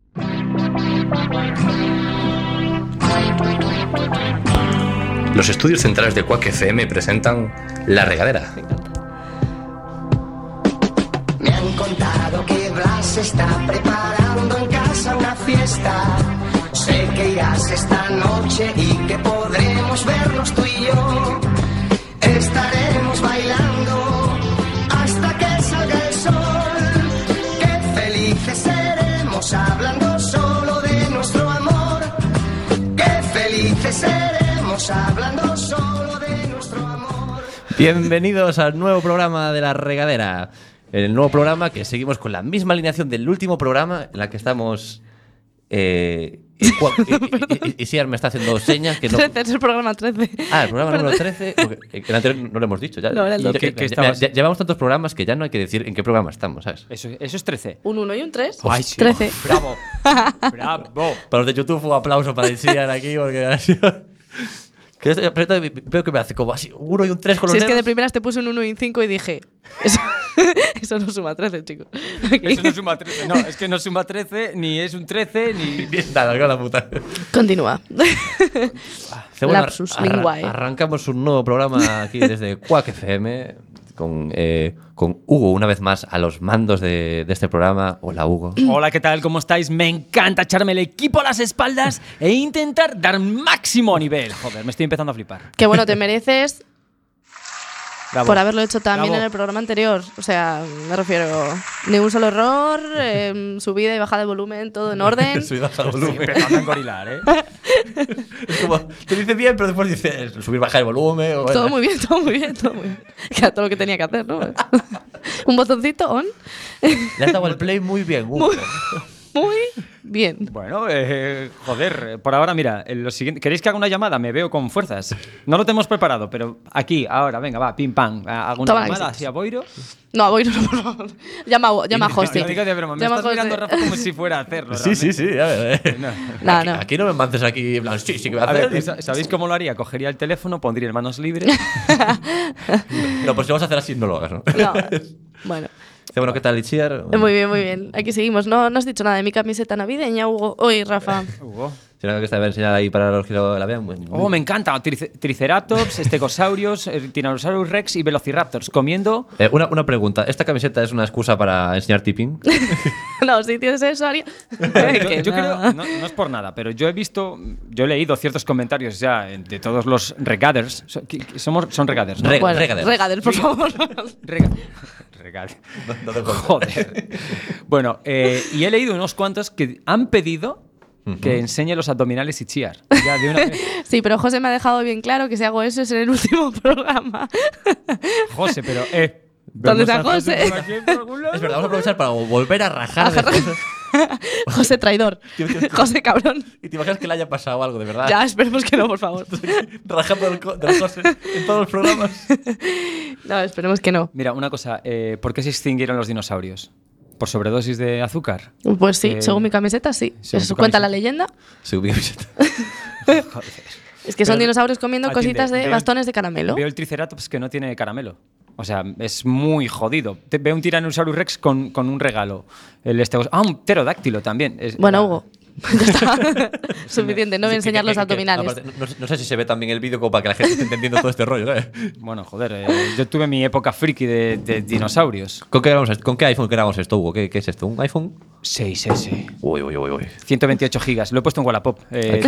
Los estudios centrales de Quack FM presentan La Regadera. Me han contado que Blas está preparando en casa una fiesta. Sé que irás esta noche y que podremos vernos tú y yo. Estaremos bailando hasta que salga el sol. Qué felices seremos hablando solo de nuestro amor. Qué felices seremos hablando solo de nuestro amor. Bienvenidos al nuevo programa de La Regadera. El nuevo programa que seguimos con la misma alineación del último programa en la que estamos... y Siar me está haciendo señas que no... 13, es el programa 13. Ah, el programa número 13, porque el anterior no lo hemos dicho ya. No, era el 12. Llevamos tantos programas que ya no hay que decir en qué programa estamos, ¿sabes? Eso es 13. Un 1 y un 3. Ay, sí. 13. Bravo. Bravo. Para los de YouTube, un aplauso para Siar aquí, porque ha sido... Que veo que me hace como así, 1 y un 3 con los Si es que de dedos. primeras te puse un 1 y un 5 y dije, eso no suma 13, chicos. Eso no suma 13. No, es que no suma 13, ni es un 13, ni... Nada, con la puta. Continúa. Bueno, Lapsus linguae. arrancamos un nuevo programa aquí desde Quack FM. con Hugo una vez más a los mandos de este programa. Hola, Hugo. Hola, ¿qué tal? ¿Cómo estáis? Me encanta echarme el equipo a las espaldas e intentar dar máximo nivel. Joder, me estoy empezando a flipar. Que bueno, te mereces Bravo. por haberlo hecho también Bravo. en el programa anterior. O sea, me refiero, ni un solo error, subida y bajada de volumen, todo en orden. Subir, bajar el Estoy volumen. empezando a engorilar, ¿eh? Es como, te dice bien, pero después dices subir, bajar el volumen. O Todo muy bien, todo muy bien, todo muy bien. Que era todo lo que tenía que hacer, ¿no? Un botoncito on. Le has dado el play muy bien, Hugo. Muy bien. Bueno, joder, por ahora, mira, lo siguiente. ¿Queréis que haga una llamada? Me veo con fuerzas. No lo tenemos preparado, pero aquí, ahora, venga, va, pim pam. Hago una Toma, llamada que sí. así a Boiro. No, voy, no, por favor. Llama a Hosti. No digas de broma, me Llama estás a mirando, Hosti. Rafa, como si fuera a hacerlo. Sí, sí, sí. A ver, No, no. Aquí no me mandes aquí en plan, sí, sí que voy a A hacer. ver, ¿sabéis cómo lo haría? Cogería el teléfono, pondría en manos libres. No, pues si vas a hacer así, no lo hagas, ¿no? No. Bueno. Dice, bueno, ¿qué tal, Itziar? Muy bien, muy bien. Aquí seguimos. No has dicho nada de mi camiseta navideña, Hugo. Oye, Rafa. Hugo. Será que está enseñada ahí para los que la vean. Oh, me encanta. Triceratops, estegosaurios, Tyrannosaurus rex y velociraptors comiendo. Una pregunta. ¿Esta camiseta es una excusa para enseñar tipping? No, si tienes eso, haría. Yo creo, no es por nada, pero yo he leído ciertos comentarios ya de todos los regaders. Son regaders, ¿no? Bueno, Regader. Regader, por favor. Regader. No te conozco. Joder. Bueno, y he leído unos cuantos que han pedido que enseñe los abdominales y cheer. Ya de una vez. Sí, pero José me ha dejado bien claro que si hago eso es en el último programa. José, pero ¿Dónde ¿vemos está a José? por aquí, por algún lado? Es verdad, vamos a aprovechar para volver a rajar de cosas. José traidor. José cabrón. Y te imaginas que le haya pasado algo, de verdad. Ya, esperemos que no, por favor. Rajando del José en todos los programas. No, esperemos que no. Mira, una cosa, ¿por qué se extinguieron los dinosaurios? ¿Por sobredosis de azúcar? Pues sí, según mi camiseta, sí. según Eso tu cuenta camiseta. la leyenda. Según mi camiseta. Joder. Es que son Pero dinosaurios comiendo atiende, cositas de veo- bastones de caramelo. Veo el Triceratops que no tiene caramelo. O sea, es muy jodido. Veo un Tyrannosaurus rex con un regalo. Un pterodáctilo también. Bueno, Hugo, ya está. Suficiente, no voy a enseñar los Que- abdominales. aparte, no sé si se ve también el vídeo como para que la gente esté entendiendo todo este rollo, ¿sabes? Bueno, joder, yo tuve mi época friki de dinosaurios. ¿Con qué iPhone grabamos esto, Hugo? ¿Qué es esto? ¿Un iPhone? 6S. Uy. 128 gigas. Lo he puesto en Wallapop.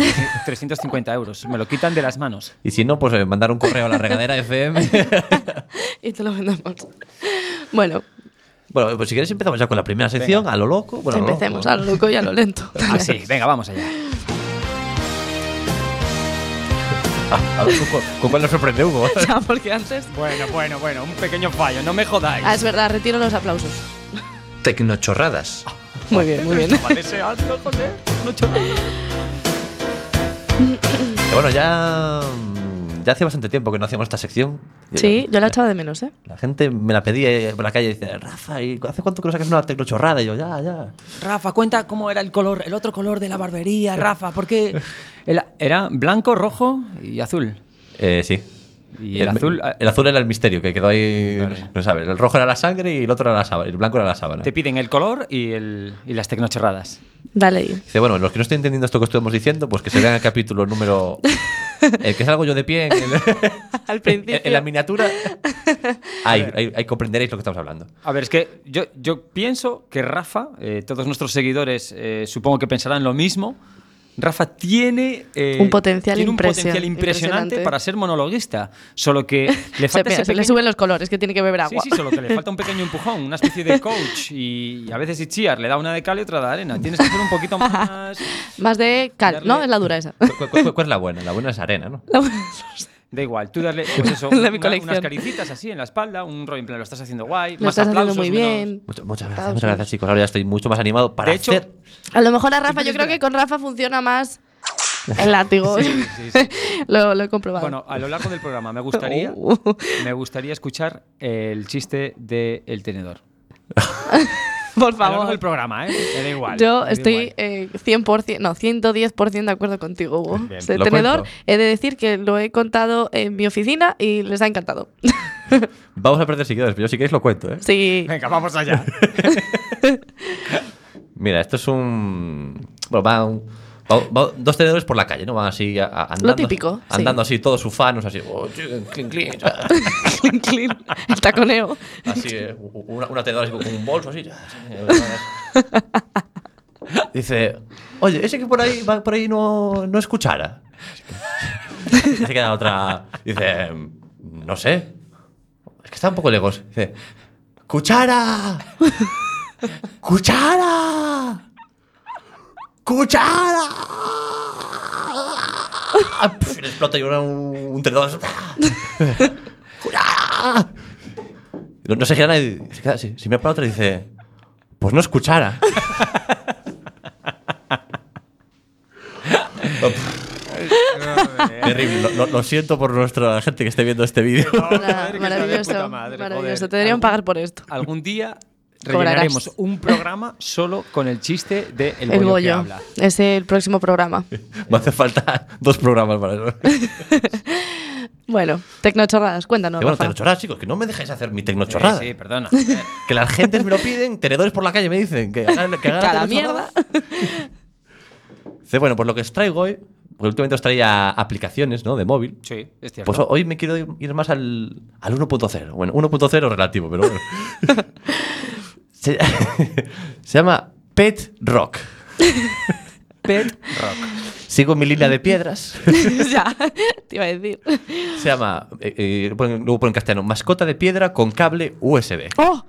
350 euros. Me lo quitan de las manos. Y si no, pues mandar un correo a la regadera FM. Y te lo vendemos. Bueno, Bueno, pues si quieres empezamos ya con la primera sección, a lo loco. Bueno, a lo loco. empecemos a lo loco y a lo lento. Así, venga, vamos allá. A ver, ¿con cuál nos sorprende, Hugo? Ya, porque antes. Bueno, un pequeño fallo, no me jodáis. Ah, es verdad, retiro los aplausos. Tecnochorradas. Muy bien, muy bien. Bueno, ya hacía bastante tiempo que no hacíamos esta sección. Sí, yo la he echado de menos, ¿eh? La gente me la pedía por la calle y dice, Rafa, ¿y hace cuánto que no sacas una tecnochorrada? Y yo, ya. Rafa, cuenta cómo era el otro color de la barbería, Rafa, porque era blanco, rojo y azul. Sí. Y el azul. El azul era el misterio, que quedó ahí. No sabes. El rojo era la sangre y el otro era la sábana. El blanco era la sábana. Te piden el color y las tecnochorradas. Dale ahí. Dice, bueno, los que no estén entendiendo esto que estuvimos diciendo, pues que se vean el capítulo número. El que salgo yo de pie Al principio. en la miniatura. Ahí comprenderéis lo que estamos hablando. A ver, es que yo pienso que Rafa, todos nuestros seguidores supongo que pensarán lo mismo. Rafa tiene un potencial impresionante impresionante para ser monologuista, solo que le falta ese se le pequeño- suben los colores, que tiene que beber Sí, agua. sí, solo que le falta un pequeño empujón, una especie de coach y a veces Itziar le da una de cal y otra de arena. Tienes que ser un poquito más... Más de cal, Darle- ¿no? Es la dura esa. ¿Cuál es la buena? La buena es arena, ¿no? Da igual, tú darle pues eso, La de mi colección. unas caricitas así en la espalda, un rollo en plan, lo estás haciendo guay, Lo más estás haciendo aplausos, muy menos- bien. Muchas gracias, chicos. Ahora ya estoy mucho más animado para De hecho, hacer. A lo mejor a Rafa, yo creo que con Rafa funciona más el látigo. Sí. Lo he comprobado. Bueno, a lo largo del programa me gustaría escuchar el chiste del tenedor. Por A lo largo favor. del programa, ¿eh? Me da igual. Yo me da estoy igual. 100%, no, 110% de acuerdo contigo, Hugo. Bien, Este lo tenedor, cuento. he de decir que lo he contado en mi oficina y les ha encantado. Vamos a perder seguidores, pero yo si queréis lo cuento, ¿eh? Sí. Venga, vamos allá. Mira, esto es un. Bueno, va dos tenedores por la calle, ¿no? Van así andando. Lo típico, sí. Andando así, todos ufanos, así. Clink, clink. Clean, clean. El taconeo. Así, una tenedora así con un bolso, así. Dice, oye, ese que por ahí no es cuchara. Se queda otra. Dice, no sé. Es que está un poco lejos. Dice, ¡cuchara! ¡Cuchara! ¡Cuchara! Le explota y un tenedor. ¡Cuchara! No se gira nadie. Se queda así. Si me para otra y dice, pues no es cuchara. Terrible. Lo siento por nuestra gente que esté viendo este vídeo. Maravilloso. Maravilloso. Te deberían pagar por esto. Algún día rellenaremos un programa solo con el chiste de El El bollo que bollo. habla. Es el próximo programa. Me hace falta 2 programas para eso. Bueno, tecnochorradas, cuéntanos. Que bueno, Rafa. tecnochorradas, chicos, que no me dejáis hacer mi tecnochorrada. Sí, perdona. Que las gentes me lo piden, tenedores por la calle me dicen que haga Cada mierda. Dice, bueno, pues lo que os traigo hoy, porque últimamente os traía aplicaciones, ¿no? De móvil. Sí, es cierto. Pues hoy me quiero ir más al 1.0. Bueno, 1.0 relativo, pero bueno. se llama Pet Rock. Pet Rock. Sigo mi línea de piedras. Ya, te iba a decir. Se llama, luego pone en castellano, mascota de piedra con cable USB. ¡Oh!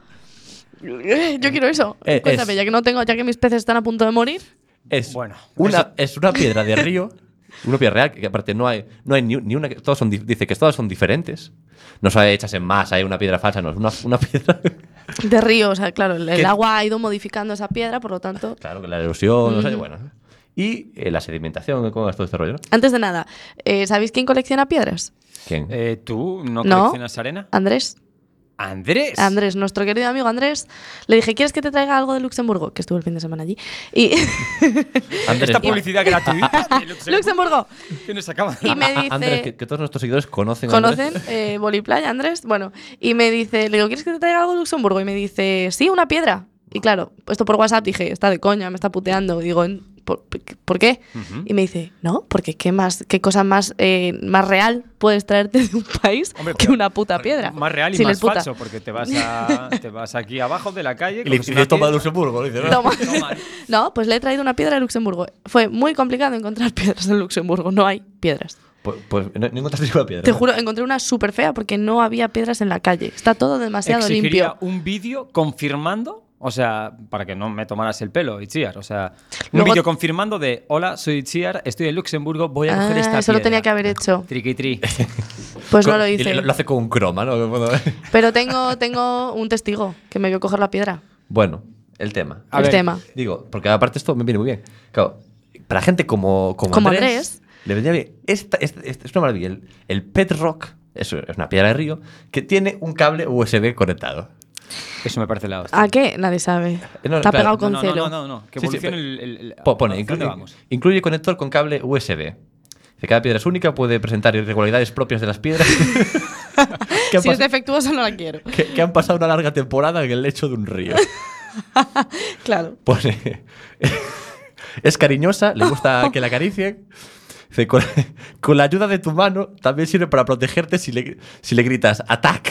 Yo quiero eso. Cuéntame, es- ya que mis peces están a punto de morir. Es, Bueno, es una piedra de río, una piedra real, que aparte no hay ni una. Todas son, dice que todas son diferentes. No son hechas en masa, hay una piedra falsa, no, es una piedra. De río, o sea, claro, el ¿Qué? agua ha ido modificando esa piedra, por lo tanto. Claro, que la erosión, no sé, bueno. Y la sedimentación, ¿cómo es todo este rollo, no? Antes de nada, ¿sabéis quién colecciona piedras? ¿Quién? ¿tú no No. coleccionas arena? Andrés. Andrés. Andrés, nuestro querido amigo Andrés. Le dije, ¿quieres que te traiga algo de Luxemburgo? Que estuve el fin de semana allí. Y Andrés, Esta publicidad gratuita de Luxemburgo. que nos acaba Y me dice, Andrés, que todos nuestros seguidores conocen a Andrés. ¿conocen Boliplaya, Andrés? Bueno, y me dice, le digo, ¿quieres que te traiga algo de Luxemburgo? Y me dice, sí, una piedra. Y claro, esto por WhatsApp dije, está de coña, me está puteando. Digo, ¿por qué? Y me dice, no, porque qué cosa más real puedes traerte de un país Hombre, que pero una puta piedra. Más real y Si más les puta. falso, porque te vas aquí abajo de la calle. Y le coges dice, una toma de piedra. Luxemburgo. Dice, ¿no? Toma. Toma. No, pues le he traído una piedra de Luxemburgo. Fue muy complicado encontrar piedras en Luxemburgo. No hay piedras. Pues no encontraste ninguna piedra. Te juro, encontré una súper fea porque no había piedras en la calle. Está todo demasiado Exigiría limpio. un vídeo confirmando, o sea, para que no me tomaras el pelo, Itziar. O sea, un Luego- vídeo confirmando de, hola, soy Itziar, estoy en Luxemburgo, voy a coger esta Eso lo piedra. tenía que haber hecho. Triqui-tri. Pues no lo Y hice. lo hace con un croma, ¿no? Pero tengo un testigo que me vio coger la piedra. Bueno, el tema. A el ver, tema. Digo, porque aparte esto me viene muy bien. Claro, para gente como Andrés. le vendría bien. Esta es una maravilla. El Pet Rock es una piedra de río que tiene un cable USB conectado. Eso me parece la hostia. ¿A qué? Nadie sabe. No, Está claro. pegado con celo. No. Que Sí, sí, evolucione pero- el Pone, ¿a dónde vamos? incluye conector con cable USB. Dice, cada piedra es única, puede presentar irregularidades propias de las piedras que, han Si es pas- defectuoso, no la quiero. que han pasado una larga temporada en el lecho de un río. Claro. Pone, es cariñosa, le gusta que la acaricien. Dice, con la ayuda de tu mano también sirve para protegerte si le gritas ¡Attack!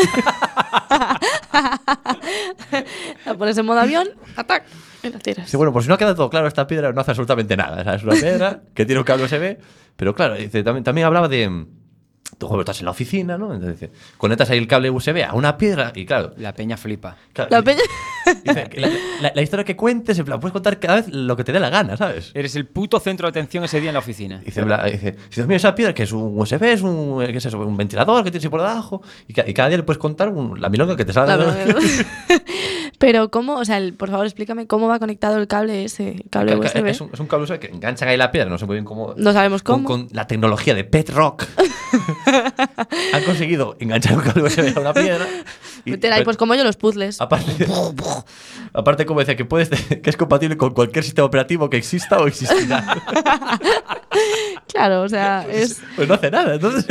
La pones en modo avión, atac, y la tiras. Dice, bueno, por si no ha quedado todo claro, esta piedra no hace absolutamente nada. O sea, es una piedra que tiene un cable USB, pero claro, dice, también hablaba de... Tú cuando estás en la oficina, ¿no? Entonces dice, conectas ahí el cable USB a una piedra y claro... La peña flipa. claro, La peña. dice que la historia que cuentes, en plan, puedes contar cada vez lo que te dé la gana, ¿sabes? Eres el puto centro de atención ese día en la oficina. Dice, Dios mío, esa piedra que es un USB, es un, ¿qué es eso? Un ventilador que tienes ahí por debajo. Y cada día le puedes contar la milonga que te salga. Pero cómo, o sea, por favor explícame cómo va conectado el cable ese, el cable USB. Es un cable USB que enganchan ahí la piedra, no sé muy bien cómo. No sabemos cómo. Con la tecnología de Pet Rock han conseguido enganchar un cable USB a una piedra. Meter ahí, pues como yo los puzzles. Aparte, como decía, que es compatible con cualquier sistema operativo que exista o existirá. Claro, o sea, es. Pues no hace nada. Entonces,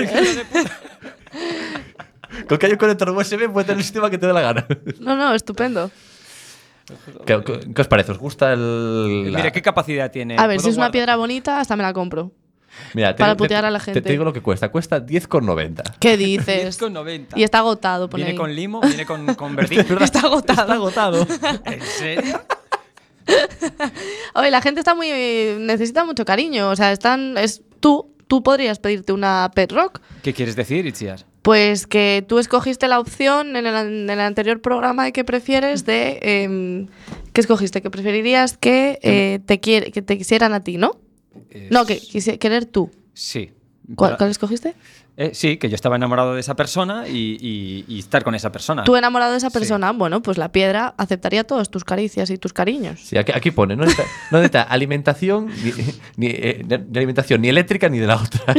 con que haya un conector USB puede tener el sistema que te dé la gana. No, estupendo. ¿Qué os parece? ¿Os gusta el...? Mira, ¿qué capacidad tiene? A ver, si ¿Puedo es una guardar? piedra bonita, hasta me la compro. Mira, para putear a la gente. Te digo lo que cuesta. Cuesta 10,90. ¿Qué dices? 10,90. Y está agotado, pone Viene ahí. con limo, viene con verdín. Está agotado. Está agotado. ¿En serio? Oye, la gente está muy... necesita mucho cariño. O sea, tú podrías pedirte una pet rock. ¿Qué quieres decir, Itziar? Pues que tú escogiste la opción en el anterior programa de qué prefieres de... ¿qué escogiste? Que preferirías que te quisieran a ti, ¿no? No, que querer tú. Sí. ¿Cuál escogiste? Sí, que yo estaba enamorado de esa persona y estar con esa persona. Tú enamorado de esa Sí. persona, bueno, pues la piedra aceptaría todas tus caricias y tus cariños. Sí, aquí pone, no necesita alimentación, ni alimentación ni eléctrica ni de la otra.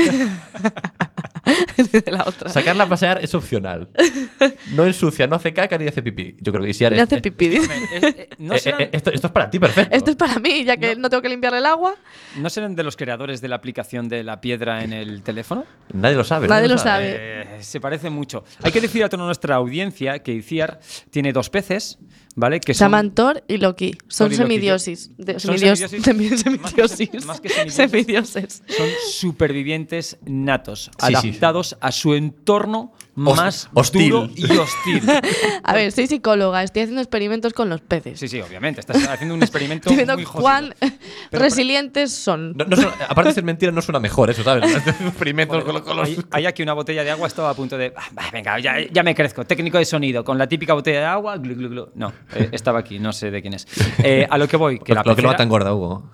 De la otra. Sacarla a pasear es opcional. No ensucia, no hace caca ni hace pipí. Yo creo que si Le hace pipí. ¿No serán, esto es para ti, perfecto. Esto es para mí, ya que no tengo que limpiarle el agua. ¿no serán de los creadores de la aplicación de la piedra en el teléfono? Nadie lo sabe. Nadie lo sabe. Se parece mucho. Hay que decir a toda nuestra audiencia que Itziar tiene 2 peces, ¿vale? Que son Samantor y Loki. Son Thor y Loki. semidiosis. ¿Son semidiosis? Semidiosis. Más que semidiosis. Semidioses. son supervivientes natos, Sí, adaptados a su entorno más hostil. duro y hostil. A ver, soy psicóloga, estoy haciendo experimentos con los peces. Sí, obviamente. Estás haciendo un experimento Estoy viendo muy jodido. cuán Pero- resilientes son. Aparte de ser mentira, no suena mejor eso, ¿sabes? Experimentos con los... Hay aquí una botella de agua, estaba a punto de... venga, ya me crezco. Técnico de sonido, con la típica botella de agua. Glu, glu, glu. No, estaba aquí, no sé de quién es. A lo que voy, que la lo que lo pecera- va tan gorda, Hugo.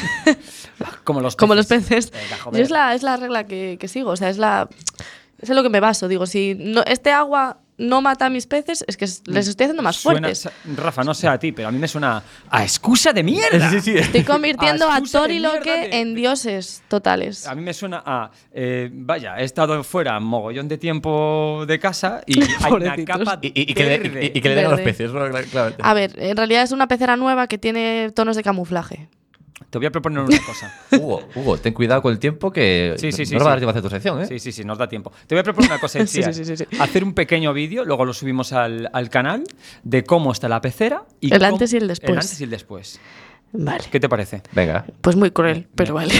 Como los peces. Como los peces. Venga, Yo joder. es la regla que sigo, o sea, es en lo que me baso. Digo, si este agua no mata a mis peces, es que les estoy haciendo más Suena- fuertes. Rafa, no sé a ti, pero a mí me suena a excusa de mierda. Sí, sí. Estoy convirtiendo a excusa Thor de y mierda Loki en dioses totales. A mí me suena a, vaya, he estado fuera mogollón de tiempo de casa y hay una Pobrecitos. capa Y que le den a los Verde. peces. ¿no? Claramente. A ver, en realidad es una pecera nueva que tiene tonos de camuflaje. Te voy a proponer una cosa. Hugo, ten cuidado con el tiempo que Sí, no nos va a dar tiempo a hacer tu sección, ¿eh? Sí, nos da tiempo. Te voy a proponer una cosa, Sí, Itziar. sí. Hacer un pequeño vídeo, luego lo subimos al canal, de cómo está la pecera. Y El cómo- antes y el después. El antes y el después. Vale. ¿Qué te parece? Venga. Pues muy cruel, pero vale.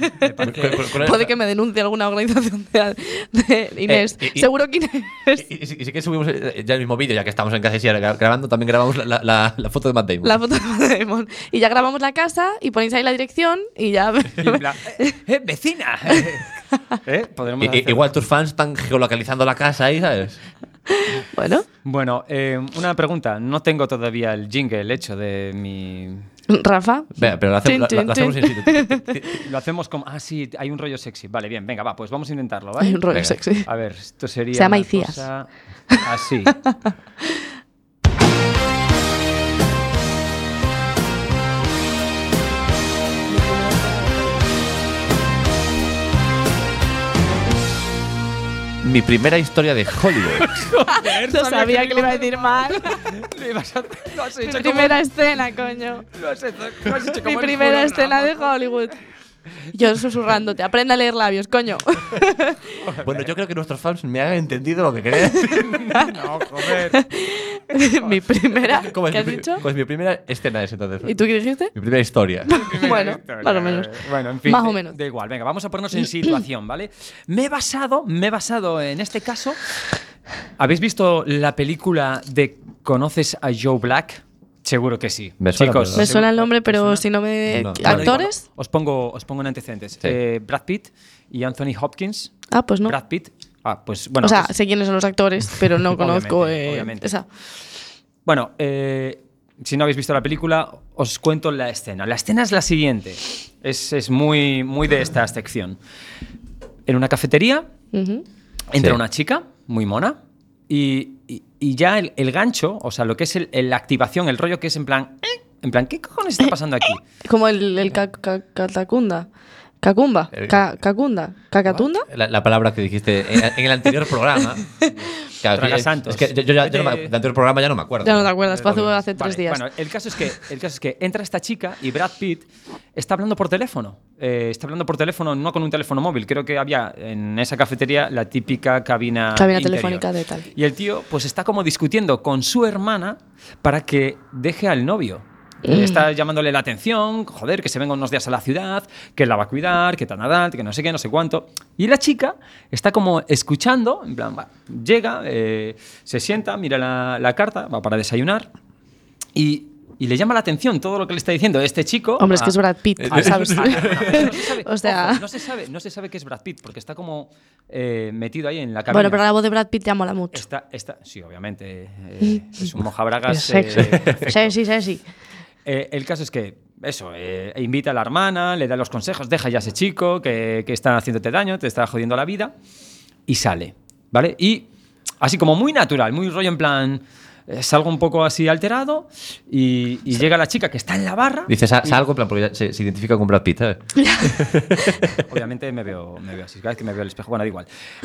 Puede que me denuncie alguna organización de Inés. Seguro que Inés. Y si que subimos ya el mismo vídeo, ya que estamos en casa y grabando, también grabamos la foto de Matt Damon. La foto de Damon. Y ya grabamos la casa y ponéis ahí la dirección y ya. Y en plan, ¡vecina! Podremos hacer- Igual tus fans están geolocalizando la casa ahí, ¿sabes? Bueno, Bueno, una pregunta. No tengo todavía el jingle hecho de mi... Rafa. Venga, pero lo hacemos in situ. Lo hacemos como... Ah, sí, hay un rollo sexy. Vale, bien, venga, va, pues vamos a intentarlo, ¿vale? Hay un rollo Venga. sexy. A ver, esto sería Se llama una Icías. cosa así. Mi primera historia de Hollywood. No sabía que le iba a decir mal. Lo has Mi hecho primera escena, coño. Mi primera escena de Hollywood. Yo susurrándote, aprenda a leer labios, coño. Bueno, yo creo que nuestros fans me han entendido lo que quería decir. No, joder. Mi primera. ¿Cómo es ¿Qué has mi dicho? Pues mi primera escena es entonces. ¿Y tú qué dijiste? Mi primera historia. Bueno, más o menos. Bueno, en fin. Más o menos. Da igual, venga, vamos a ponernos en situación, ¿vale? Me he basado en este caso. ¿Habéis visto la película de ¿Conoces a Joe Black? Seguro que sí. Me suena, Chicos, pero- Me suena el nombre, ¿Os pero suena? si no me. No. ¿Actores? Os pongo en antecedentes. Sí. Brad Pitt y Anthony Hopkins. Ah, pues no. Brad Pitt. Ah, pues bueno. O sea, pues- sé quiénes son los actores, pero no conozco obviamente. esa. Bueno, si no habéis visto la película, os cuento la escena. La escena es la siguiente. Es muy, muy de esta sección. En una cafetería Ujú. entra Sí. una chica muy mona y ya el gancho, o sea, lo que es la activación, el rollo que es en plan, ¿qué cojones está pasando aquí? Como el Catacunda. Cacumba. Cacunda. Cacatunda. La palabra que dijiste en el anterior programa. Claro, Tragasantos. es que yo ya del anterior programa ya no me acuerdo. Ya no te acuerdas, pasó hace 3 días. Bueno, el caso es que entra esta chica y Brad Pitt está hablando por teléfono. Está hablando por teléfono, no con un teléfono móvil. Creo que había en esa cafetería la típica cabina interior. Telefónica de tal. Y el tío pues está como discutiendo con su hermana para que deje al novio. Está llamándole la atención, joder, que se venga unos días a la ciudad, que la va a cuidar, que tal, que no sé qué, no sé cuánto. Y la chica está como escuchando, en plan, llega, se sienta, mira la carta, va para desayunar y le llama la atención todo lo que le está diciendo este chico. Hombre, es que es Brad Pitt, ¿sabes? No se sabe que es Brad Pitt porque está como metido ahí en la cabina. Bueno, pero la voz de Brad Pitt ya mola mucho. Sí, obviamente. Es un mojabragas. Sí. El caso es que, invita a la hermana, le da los consejos, deja ya a ese chico que está haciéndote daño, te está jodiendo la vida, y sale, ¿vale? Y así como muy natural, muy rollo en plan, salgo un poco así alterado y llega la chica que está en la barra. Dice, salgo en plan porque se identifica con Brad Pitt, ¿sabes? Obviamente me veo así, cada vez que me veo al espejo, bueno, da igual.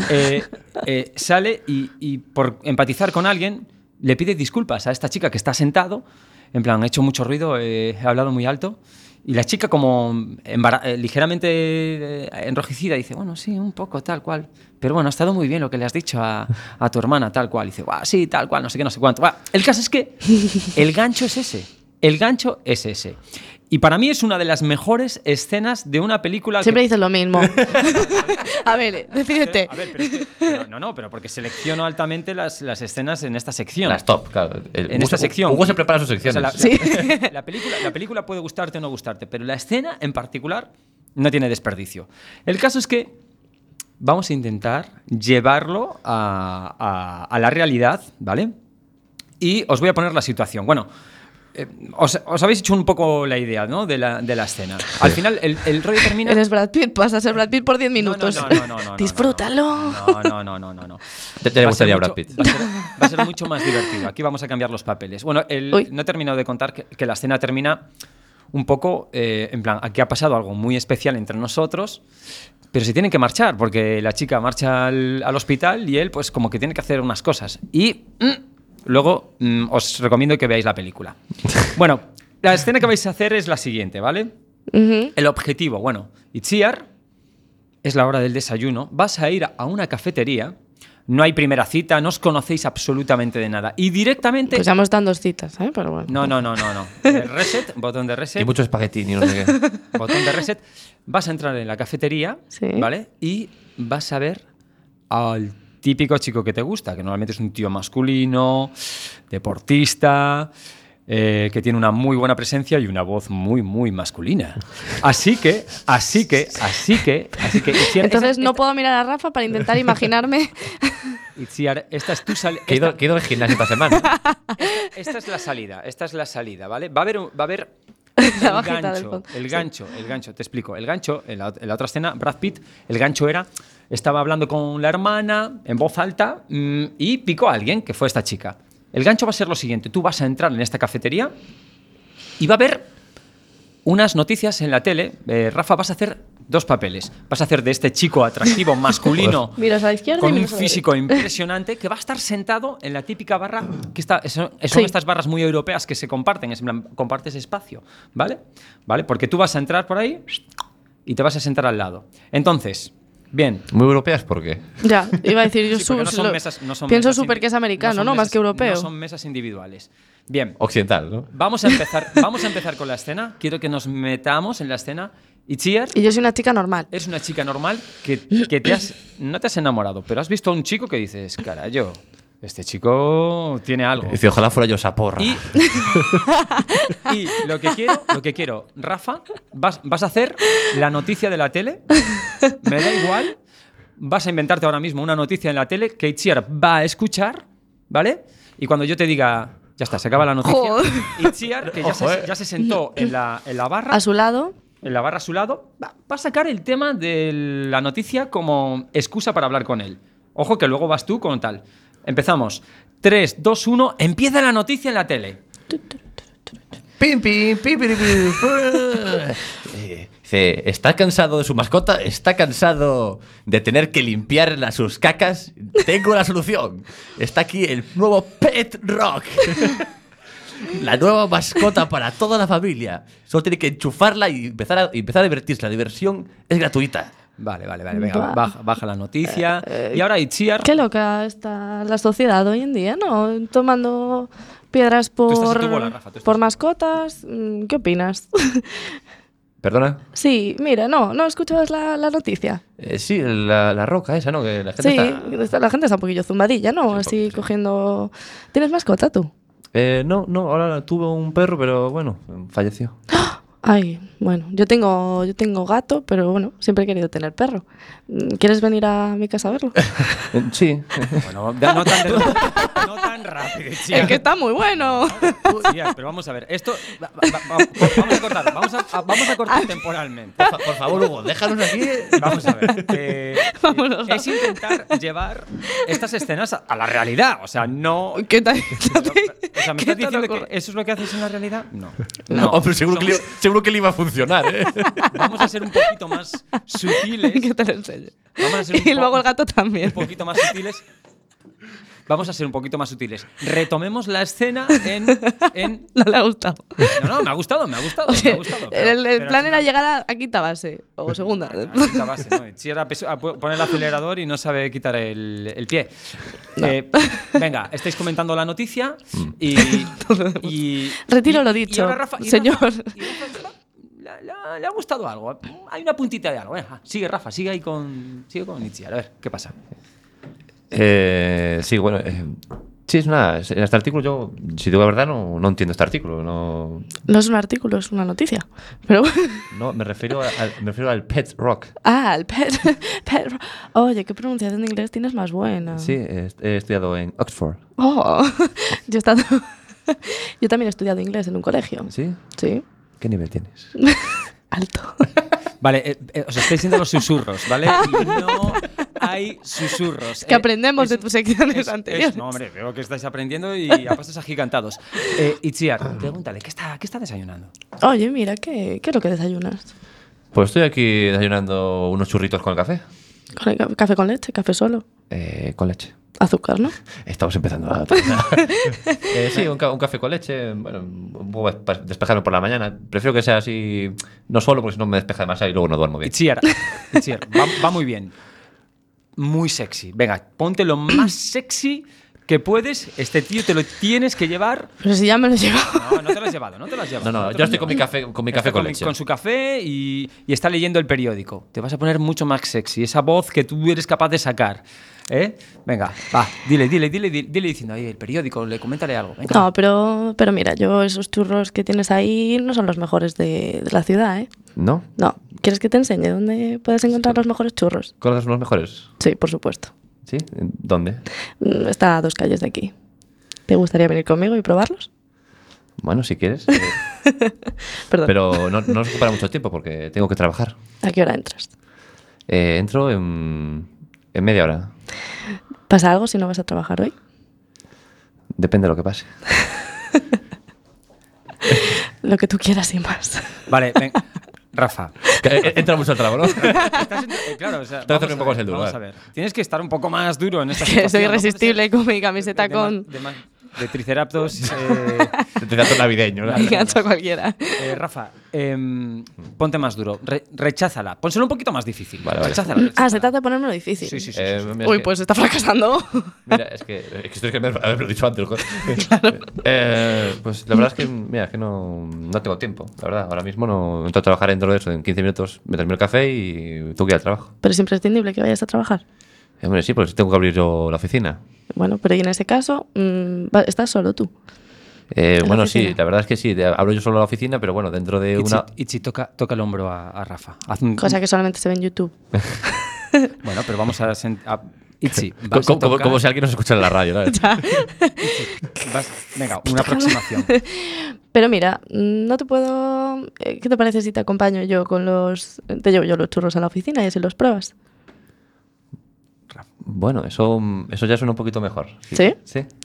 Sale y por empatizar con alguien le pide disculpas a esta chica que está sentado. En plan, he hecho mucho ruido, he hablado muy alto. Y la chica como ligeramente enrojecida dice, bueno, sí, un poco, tal cual. Pero bueno, ha estado muy bien lo que le has dicho a tu hermana, tal cual. Y dice, sí, tal cual, no sé qué, no sé cuánto. El caso es que el gancho es ese. El gancho es ese. Y para mí es una de las mejores escenas de una película. Siempre dices lo mismo. A ver, decídete. A ver, pero porque selecciono altamente las escenas en esta sección. Las top, claro. En esta sección. Hugo se prepara sus secciones. O sea, la película puede gustarte o no gustarte, pero la escena en particular no tiene desperdicio. El caso es que vamos a intentar llevarlo a la realidad, ¿vale? Y os voy a poner la situación. Bueno, os habéis hecho un poco la idea, ¿no? de la escena. Al final, el rollo termina... Eres Brad Pitt, vas a ser Brad Pitt por 10 minutos. No. Disfrútalo. No. Te gustaría Brad Pitt. Va a ser mucho más divertido. Aquí vamos a cambiar los papeles. Bueno, no he terminado de contar que la escena termina un poco, en plan, aquí ha pasado algo muy especial entre nosotros, pero se tienen que marchar, porque la chica marcha al hospital y él, pues, como que tiene que hacer unas cosas. Y... luego os recomiendo que veáis la película. Bueno, la escena que vais a hacer es la siguiente, ¿vale? El objetivo, bueno, Itziar, es la hora del desayuno, vas a ir a una cafetería, no hay primera cita, no os conocéis absolutamente de nada, y directamente... Pues ya hemos dado 2 citas, ¿eh? Pero bueno. No. Reset, botón de reset. Y mucho espagueti, no sé qué. Botón de reset. Vas a entrar en la cafetería, sí, ¿vale? Y vas a ver al típico chico que te gusta, que normalmente es un tío masculino, deportista, que tiene una muy buena presencia y una voz muy, muy masculina. Así que Itziar, entonces no puedo mirar a Rafa para intentar imaginarme. Itziar, esta es tu salida. Que he ido al gimnasio esta semana. Esta es la salida, ¿vale? Va a haber el gancho, te explico. El gancho, en la otra escena, Brad Pitt, el gancho estaba hablando con la hermana en voz alta y picó a alguien, que fue esta chica. El gancho va a ser lo siguiente: tú vas a entrar en esta cafetería y va a haber unas noticias en la tele. Rafa, vas a hacer 2 papeles. Vas a hacer de este chico atractivo, masculino, miras a la izquierda con y un miras a la físico impresionante, que va a estar sentado en la típica barra, son estas barras muy europeas que se comparten, es en plan, compartes espacio, ¿vale? Porque tú vas a entrar por ahí y te vas a sentar al lado. Entonces, bien. ¿Muy europeas por qué? Ya, iba a decir, pienso súper que es americano, ¿no? Más que europeo. No son mesas individuales. Bien. Occidental, ¿no? Vamos a empezar con la escena. Quiero que nos metamos en la escena. Itziar, y yo soy una chica normal. Es una chica normal que no te has enamorado, pero has visto a un chico que dices, carayo, este chico tiene algo. Dice, ojalá fuera yo esa porra. Y lo que quiero, Rafa, vas a hacer la noticia de la tele. Me da igual. Vas a inventarte ahora mismo una noticia en la tele que Itziar va a escuchar, ¿vale? Y cuando yo te diga, ya está, se acaba la noticia. Itziar, que ya se sentó en la barra. A su lado. En la barra a su lado, va a sacar el tema de la noticia como excusa para hablar con él. Ojo que luego vas tú con tal. Empezamos. 3, 2, 1, empieza la noticia en la tele. Pim, pim, pim, pim, pim. Dice, ¿está cansado de su mascota? ¿Está cansado de tener que limpiar sus cacas? Tengo la solución. Está aquí el nuevo Pet Rock. La nueva mascota para toda la familia. Solo tiene que enchufarla y empezar a divertirse. La diversión es gratuita. Vale. Venga, baja la noticia. Y ahora Itziar. Qué loca está la sociedad hoy en día, ¿no? Tomando piedras estás en tu bola, Rafa, por mascotas. ¿Qué opinas? ¿Perdona? Sí, mira, ¿no escuchabas la noticia? Sí, la roca esa, ¿no? Que la gente la gente está un poquillo zumbadilla, ¿no? Así cogiendo... ¿Tienes mascota tú? No, ahora tuve un perro, pero bueno, falleció. Ay, bueno, yo tengo gato, pero bueno, siempre he querido tener perro. ¿Quieres venir a mi casa a verlo? Sí. Bueno, no tan rápido, Itziar. Es que está muy bueno. Itziar, pero vamos a ver, esto vamos a cortar, vamos a cortar temporalmente. Por favor, Hugo, déjanos aquí. Vamos a ver. Es intentar llevar estas escenas a la realidad, o sea, no. ¿Qué tal? O sea, ¿me estás diciendo que eso es lo que haces en la realidad? No. Pero seguro que le iba a funcionar, ¿eh? Vamos a ser un poquito más sutiles. Que te lo enseñe. Vamos a ser Y luego el gato también. Un poquito más sutiles. Vamos a ser un poquito más sutiles. Retomemos la escena en... No le ha gustado. No, me ha gustado. Oye, Pero el plan era llegar a quinta base o segunda. Quinta base, ¿no? Si era pone el acelerador y no sabe quitar el pie. No. Venga, estáis comentando la noticia y Retiro lo dicho, y ahora Rafa, señor. Le ha gustado algo. Hay una puntita de algo. Venga, sigue Rafa, sigue con Itziar. A ver, ¿qué pasa? Sí, bueno, sí, en este artículo yo, si digo la verdad, no entiendo este artículo. No es un artículo, es una noticia. Pero no, me refiero al Pet Rock. Ah, el Pet Rock. Oye, qué pronunciación de inglés tienes más buena. Sí, he estudiado en Oxford. Oh, yo también he estudiado inglés en un colegio. ¿Sí? Sí. ¿Qué nivel tienes? Alto. Vale, os estáis diciendo los susurros, ¿vale? Y no hay susurros. Que aprendemos de tus secciones anteriores. No, hombre, veo que estáis aprendiendo y a pasos agigantados. Itziar, pregúntale, ¿qué está desayunando? Oye, mira, ¿qué es lo que desayunas? Pues estoy aquí desayunando unos churritos con el café. ¿Café con leche? ¿Café solo? Con leche. Azúcar, ¿no? Estamos empezando a... sí, un café con leche, bueno, un poco para despejarme por la mañana. Prefiero que sea así, no solo porque si no me despeja demasiado y luego no duermo bien. Itziar, va muy bien. Muy sexy. Venga, ponte lo más sexy que puedes. Este tío te lo tienes que llevar. Pero si ya me lo he llevado. No te lo has llevado, no te lo has llevado. No, yo estoy con mi café con leche. Con su café y está leyendo el periódico. Te vas a poner mucho más sexy. Esa voz que tú eres capaz de sacar. Venga, va, dile diciendo ahí el periódico, coméntale algo. Venga. No, pero mira, esos churros que tienes ahí no son los mejores de la ciudad, ¿eh? ¿No? No. ¿Quieres que te enseñe dónde puedes encontrar los mejores churros? ¿Cuáles son los mejores? Sí, por supuesto. ¿Sí? ¿Dónde? Está a 2 calles de aquí. ¿Te gustaría venir conmigo y probarlos? Bueno, si quieres. Perdón. Pero no nos ocupará mucho tiempo porque tengo que trabajar. ¿A qué hora entras? Entro en media hora. ¿Pasa algo si no vas a trabajar hoy? Depende de lo que pase. Lo que tú quieras y más. Vale, venga. Rafa. Entra mucho al trabajo, ¿no? Claro, o sea, vamos un poco más el duro. Vamos a ver. Tienes que estar un poco más duro en esta que situación. soy irresistible con mi camiseta de triceratops. De triceratops navideño. Gancho cualquiera. Rafa, ponte más duro. Recházala. Pónselo un poquito más difícil. Vale. Recházala. Se trata de ponérmelo difícil. Sí. Uy, pues está fracasando. Mira, es que estoy que haberlo dicho antes. Claro. Pues la verdad es que, mira, que no tengo tiempo. La verdad, ahora mismo no entro a trabajar dentro de eso. En 15 minutos me termino el café y tengo que ir al trabajo. Pero es imprescindible que vayas a trabajar. Hombre, sí, pues tengo que abrir yo la oficina. Bueno, pero y en ese caso, ¿estás solo tú? Bueno, sí, la verdad es que sí. Abro yo solo la oficina, pero bueno, dentro de una... Itzi, toca el hombro a Rafa. Cosa que solamente se ve en YouTube. Bueno, pero vamos a... Itzi, como si alguien nos escuchara en la radio, ¿no? Itzi, venga, una aproximación. Pero mira, no te puedo... ¿Qué te parece si te acompaño yo con los... Te llevo yo los churros a la oficina y así los pruebas? Bueno, eso ya suena un poquito mejor. ¿Sí? Sí.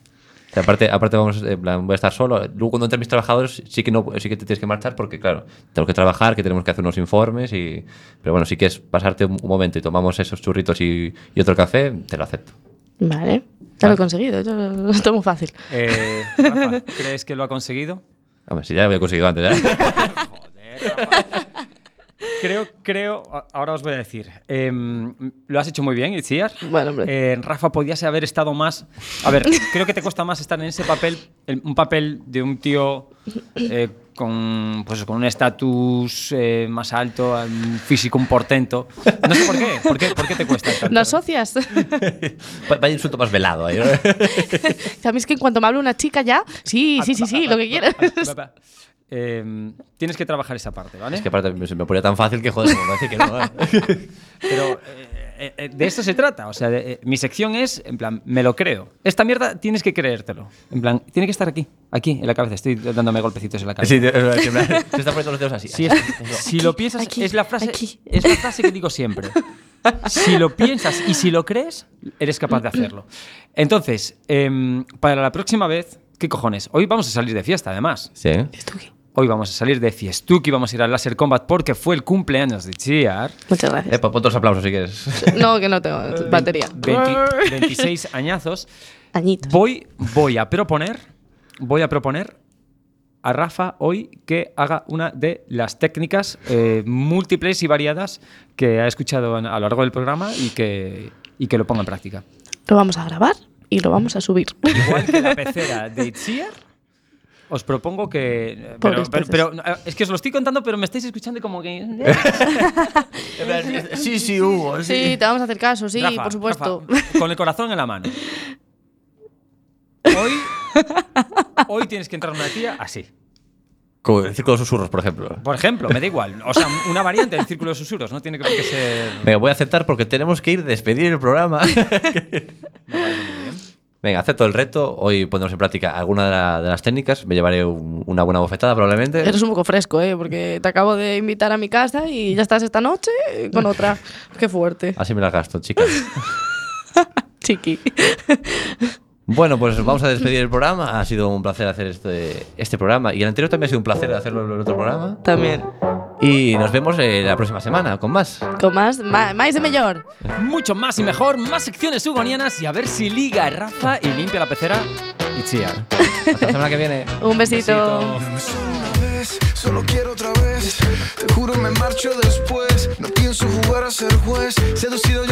O sea, aparte vamos, en plan, voy a estar solo. Luego cuando entren mis trabajadores sí que te tienes que marchar porque, claro, tengo que trabajar, que tenemos que hacer unos informes pero bueno, si quieres pasarte un momento y tomamos esos churritos y otro café, te lo acepto. Vale, ya lo he conseguido, esto es muy fácil. Rafa, ¿crees que lo ha conseguido? Hombre, si ya lo había conseguido antes, ¿eh? Joder, Rafa. Creo, ahora os voy a decir, lo has hecho muy bien, Itziar. Bueno, hombre. Rafa, podías haber estado más. A ver, creo que te cuesta más estar en ese papel, un papel de un tío con un estatus más alto, un físico, un portento. No sé por qué. ¿Por qué te cuesta tanto? ¿No asocias? Vaya insulto más velado ahí, ¿no? A mí es que en cuanto me habla una chica ya, sí, lo que quieras. Tienes que trabajar esa parte, ¿vale? Es que aparte se me ponía tan fácil que, joder, me parece que no. Pero de esto se trata. O sea, mi sección es, en plan, me lo creo. Esta mierda tienes que creértelo. En plan, tiene que estar aquí, en la cabeza. Estoy dándome golpecitos en la cabeza. Sí, se está poniendo los dedos así. Si lo piensas, Aquí, es la frase que digo siempre. Si lo piensas y si lo crees, eres capaz de hacerlo. Entonces, para la próxima vez, ¿qué cojones? Hoy vamos a salir de fiesta, además. Sí. Hoy vamos a salir de fiestuki, vamos a ir al Laser Combat porque fue el cumpleaños de Itziar. Muchas gracias. Pon otros aplausos si quieres. No, que no tengo batería. 26 añazos. Añitos. Voy a proponer a Rafa hoy que haga una de las técnicas múltiples y variadas que ha escuchado a lo largo del programa y que lo ponga en práctica. Lo vamos a grabar y lo vamos a subir. Igual que la pecera de Itziar, os propongo que... Pero es que os lo estoy contando, pero me estáis escuchando como que... Sí, Hugo. Sí, te vamos a hacer caso, sí, Rafa, por supuesto. Rafa, con el corazón en la mano. Hoy tienes que entrar una tía así. Como el círculo de susurros, por ejemplo. Por ejemplo, me da igual. O sea, una variante del círculo de susurros. No tiene que ser... Venga, voy a aceptar porque tenemos que ir a despedir el programa. Venga, acepto el reto. Hoy pondremos en práctica alguna de las técnicas. Me llevaré una buena bofetada, probablemente. Eres un poco fresco, porque te acabo de invitar a mi casa y ya estás esta noche con otra. Qué fuerte. Así me las gasto, chicas. Chiqui. Bueno, pues vamos a despedir el programa. Ha sido un placer hacer este programa. Y el anterior también ha sido un placer hacerlo en el otro programa. También. Y nos vemos la próxima semana con más. Con más y mejor. Mucho más y mejor, más secciones hugonianas y a ver si liga a Rafa y limpia la pecera Itziar. Hasta la semana que viene. Un besito. Solo quiero otra vez. Te juro me marcho después. No pienso jugar a ser juez. Seducido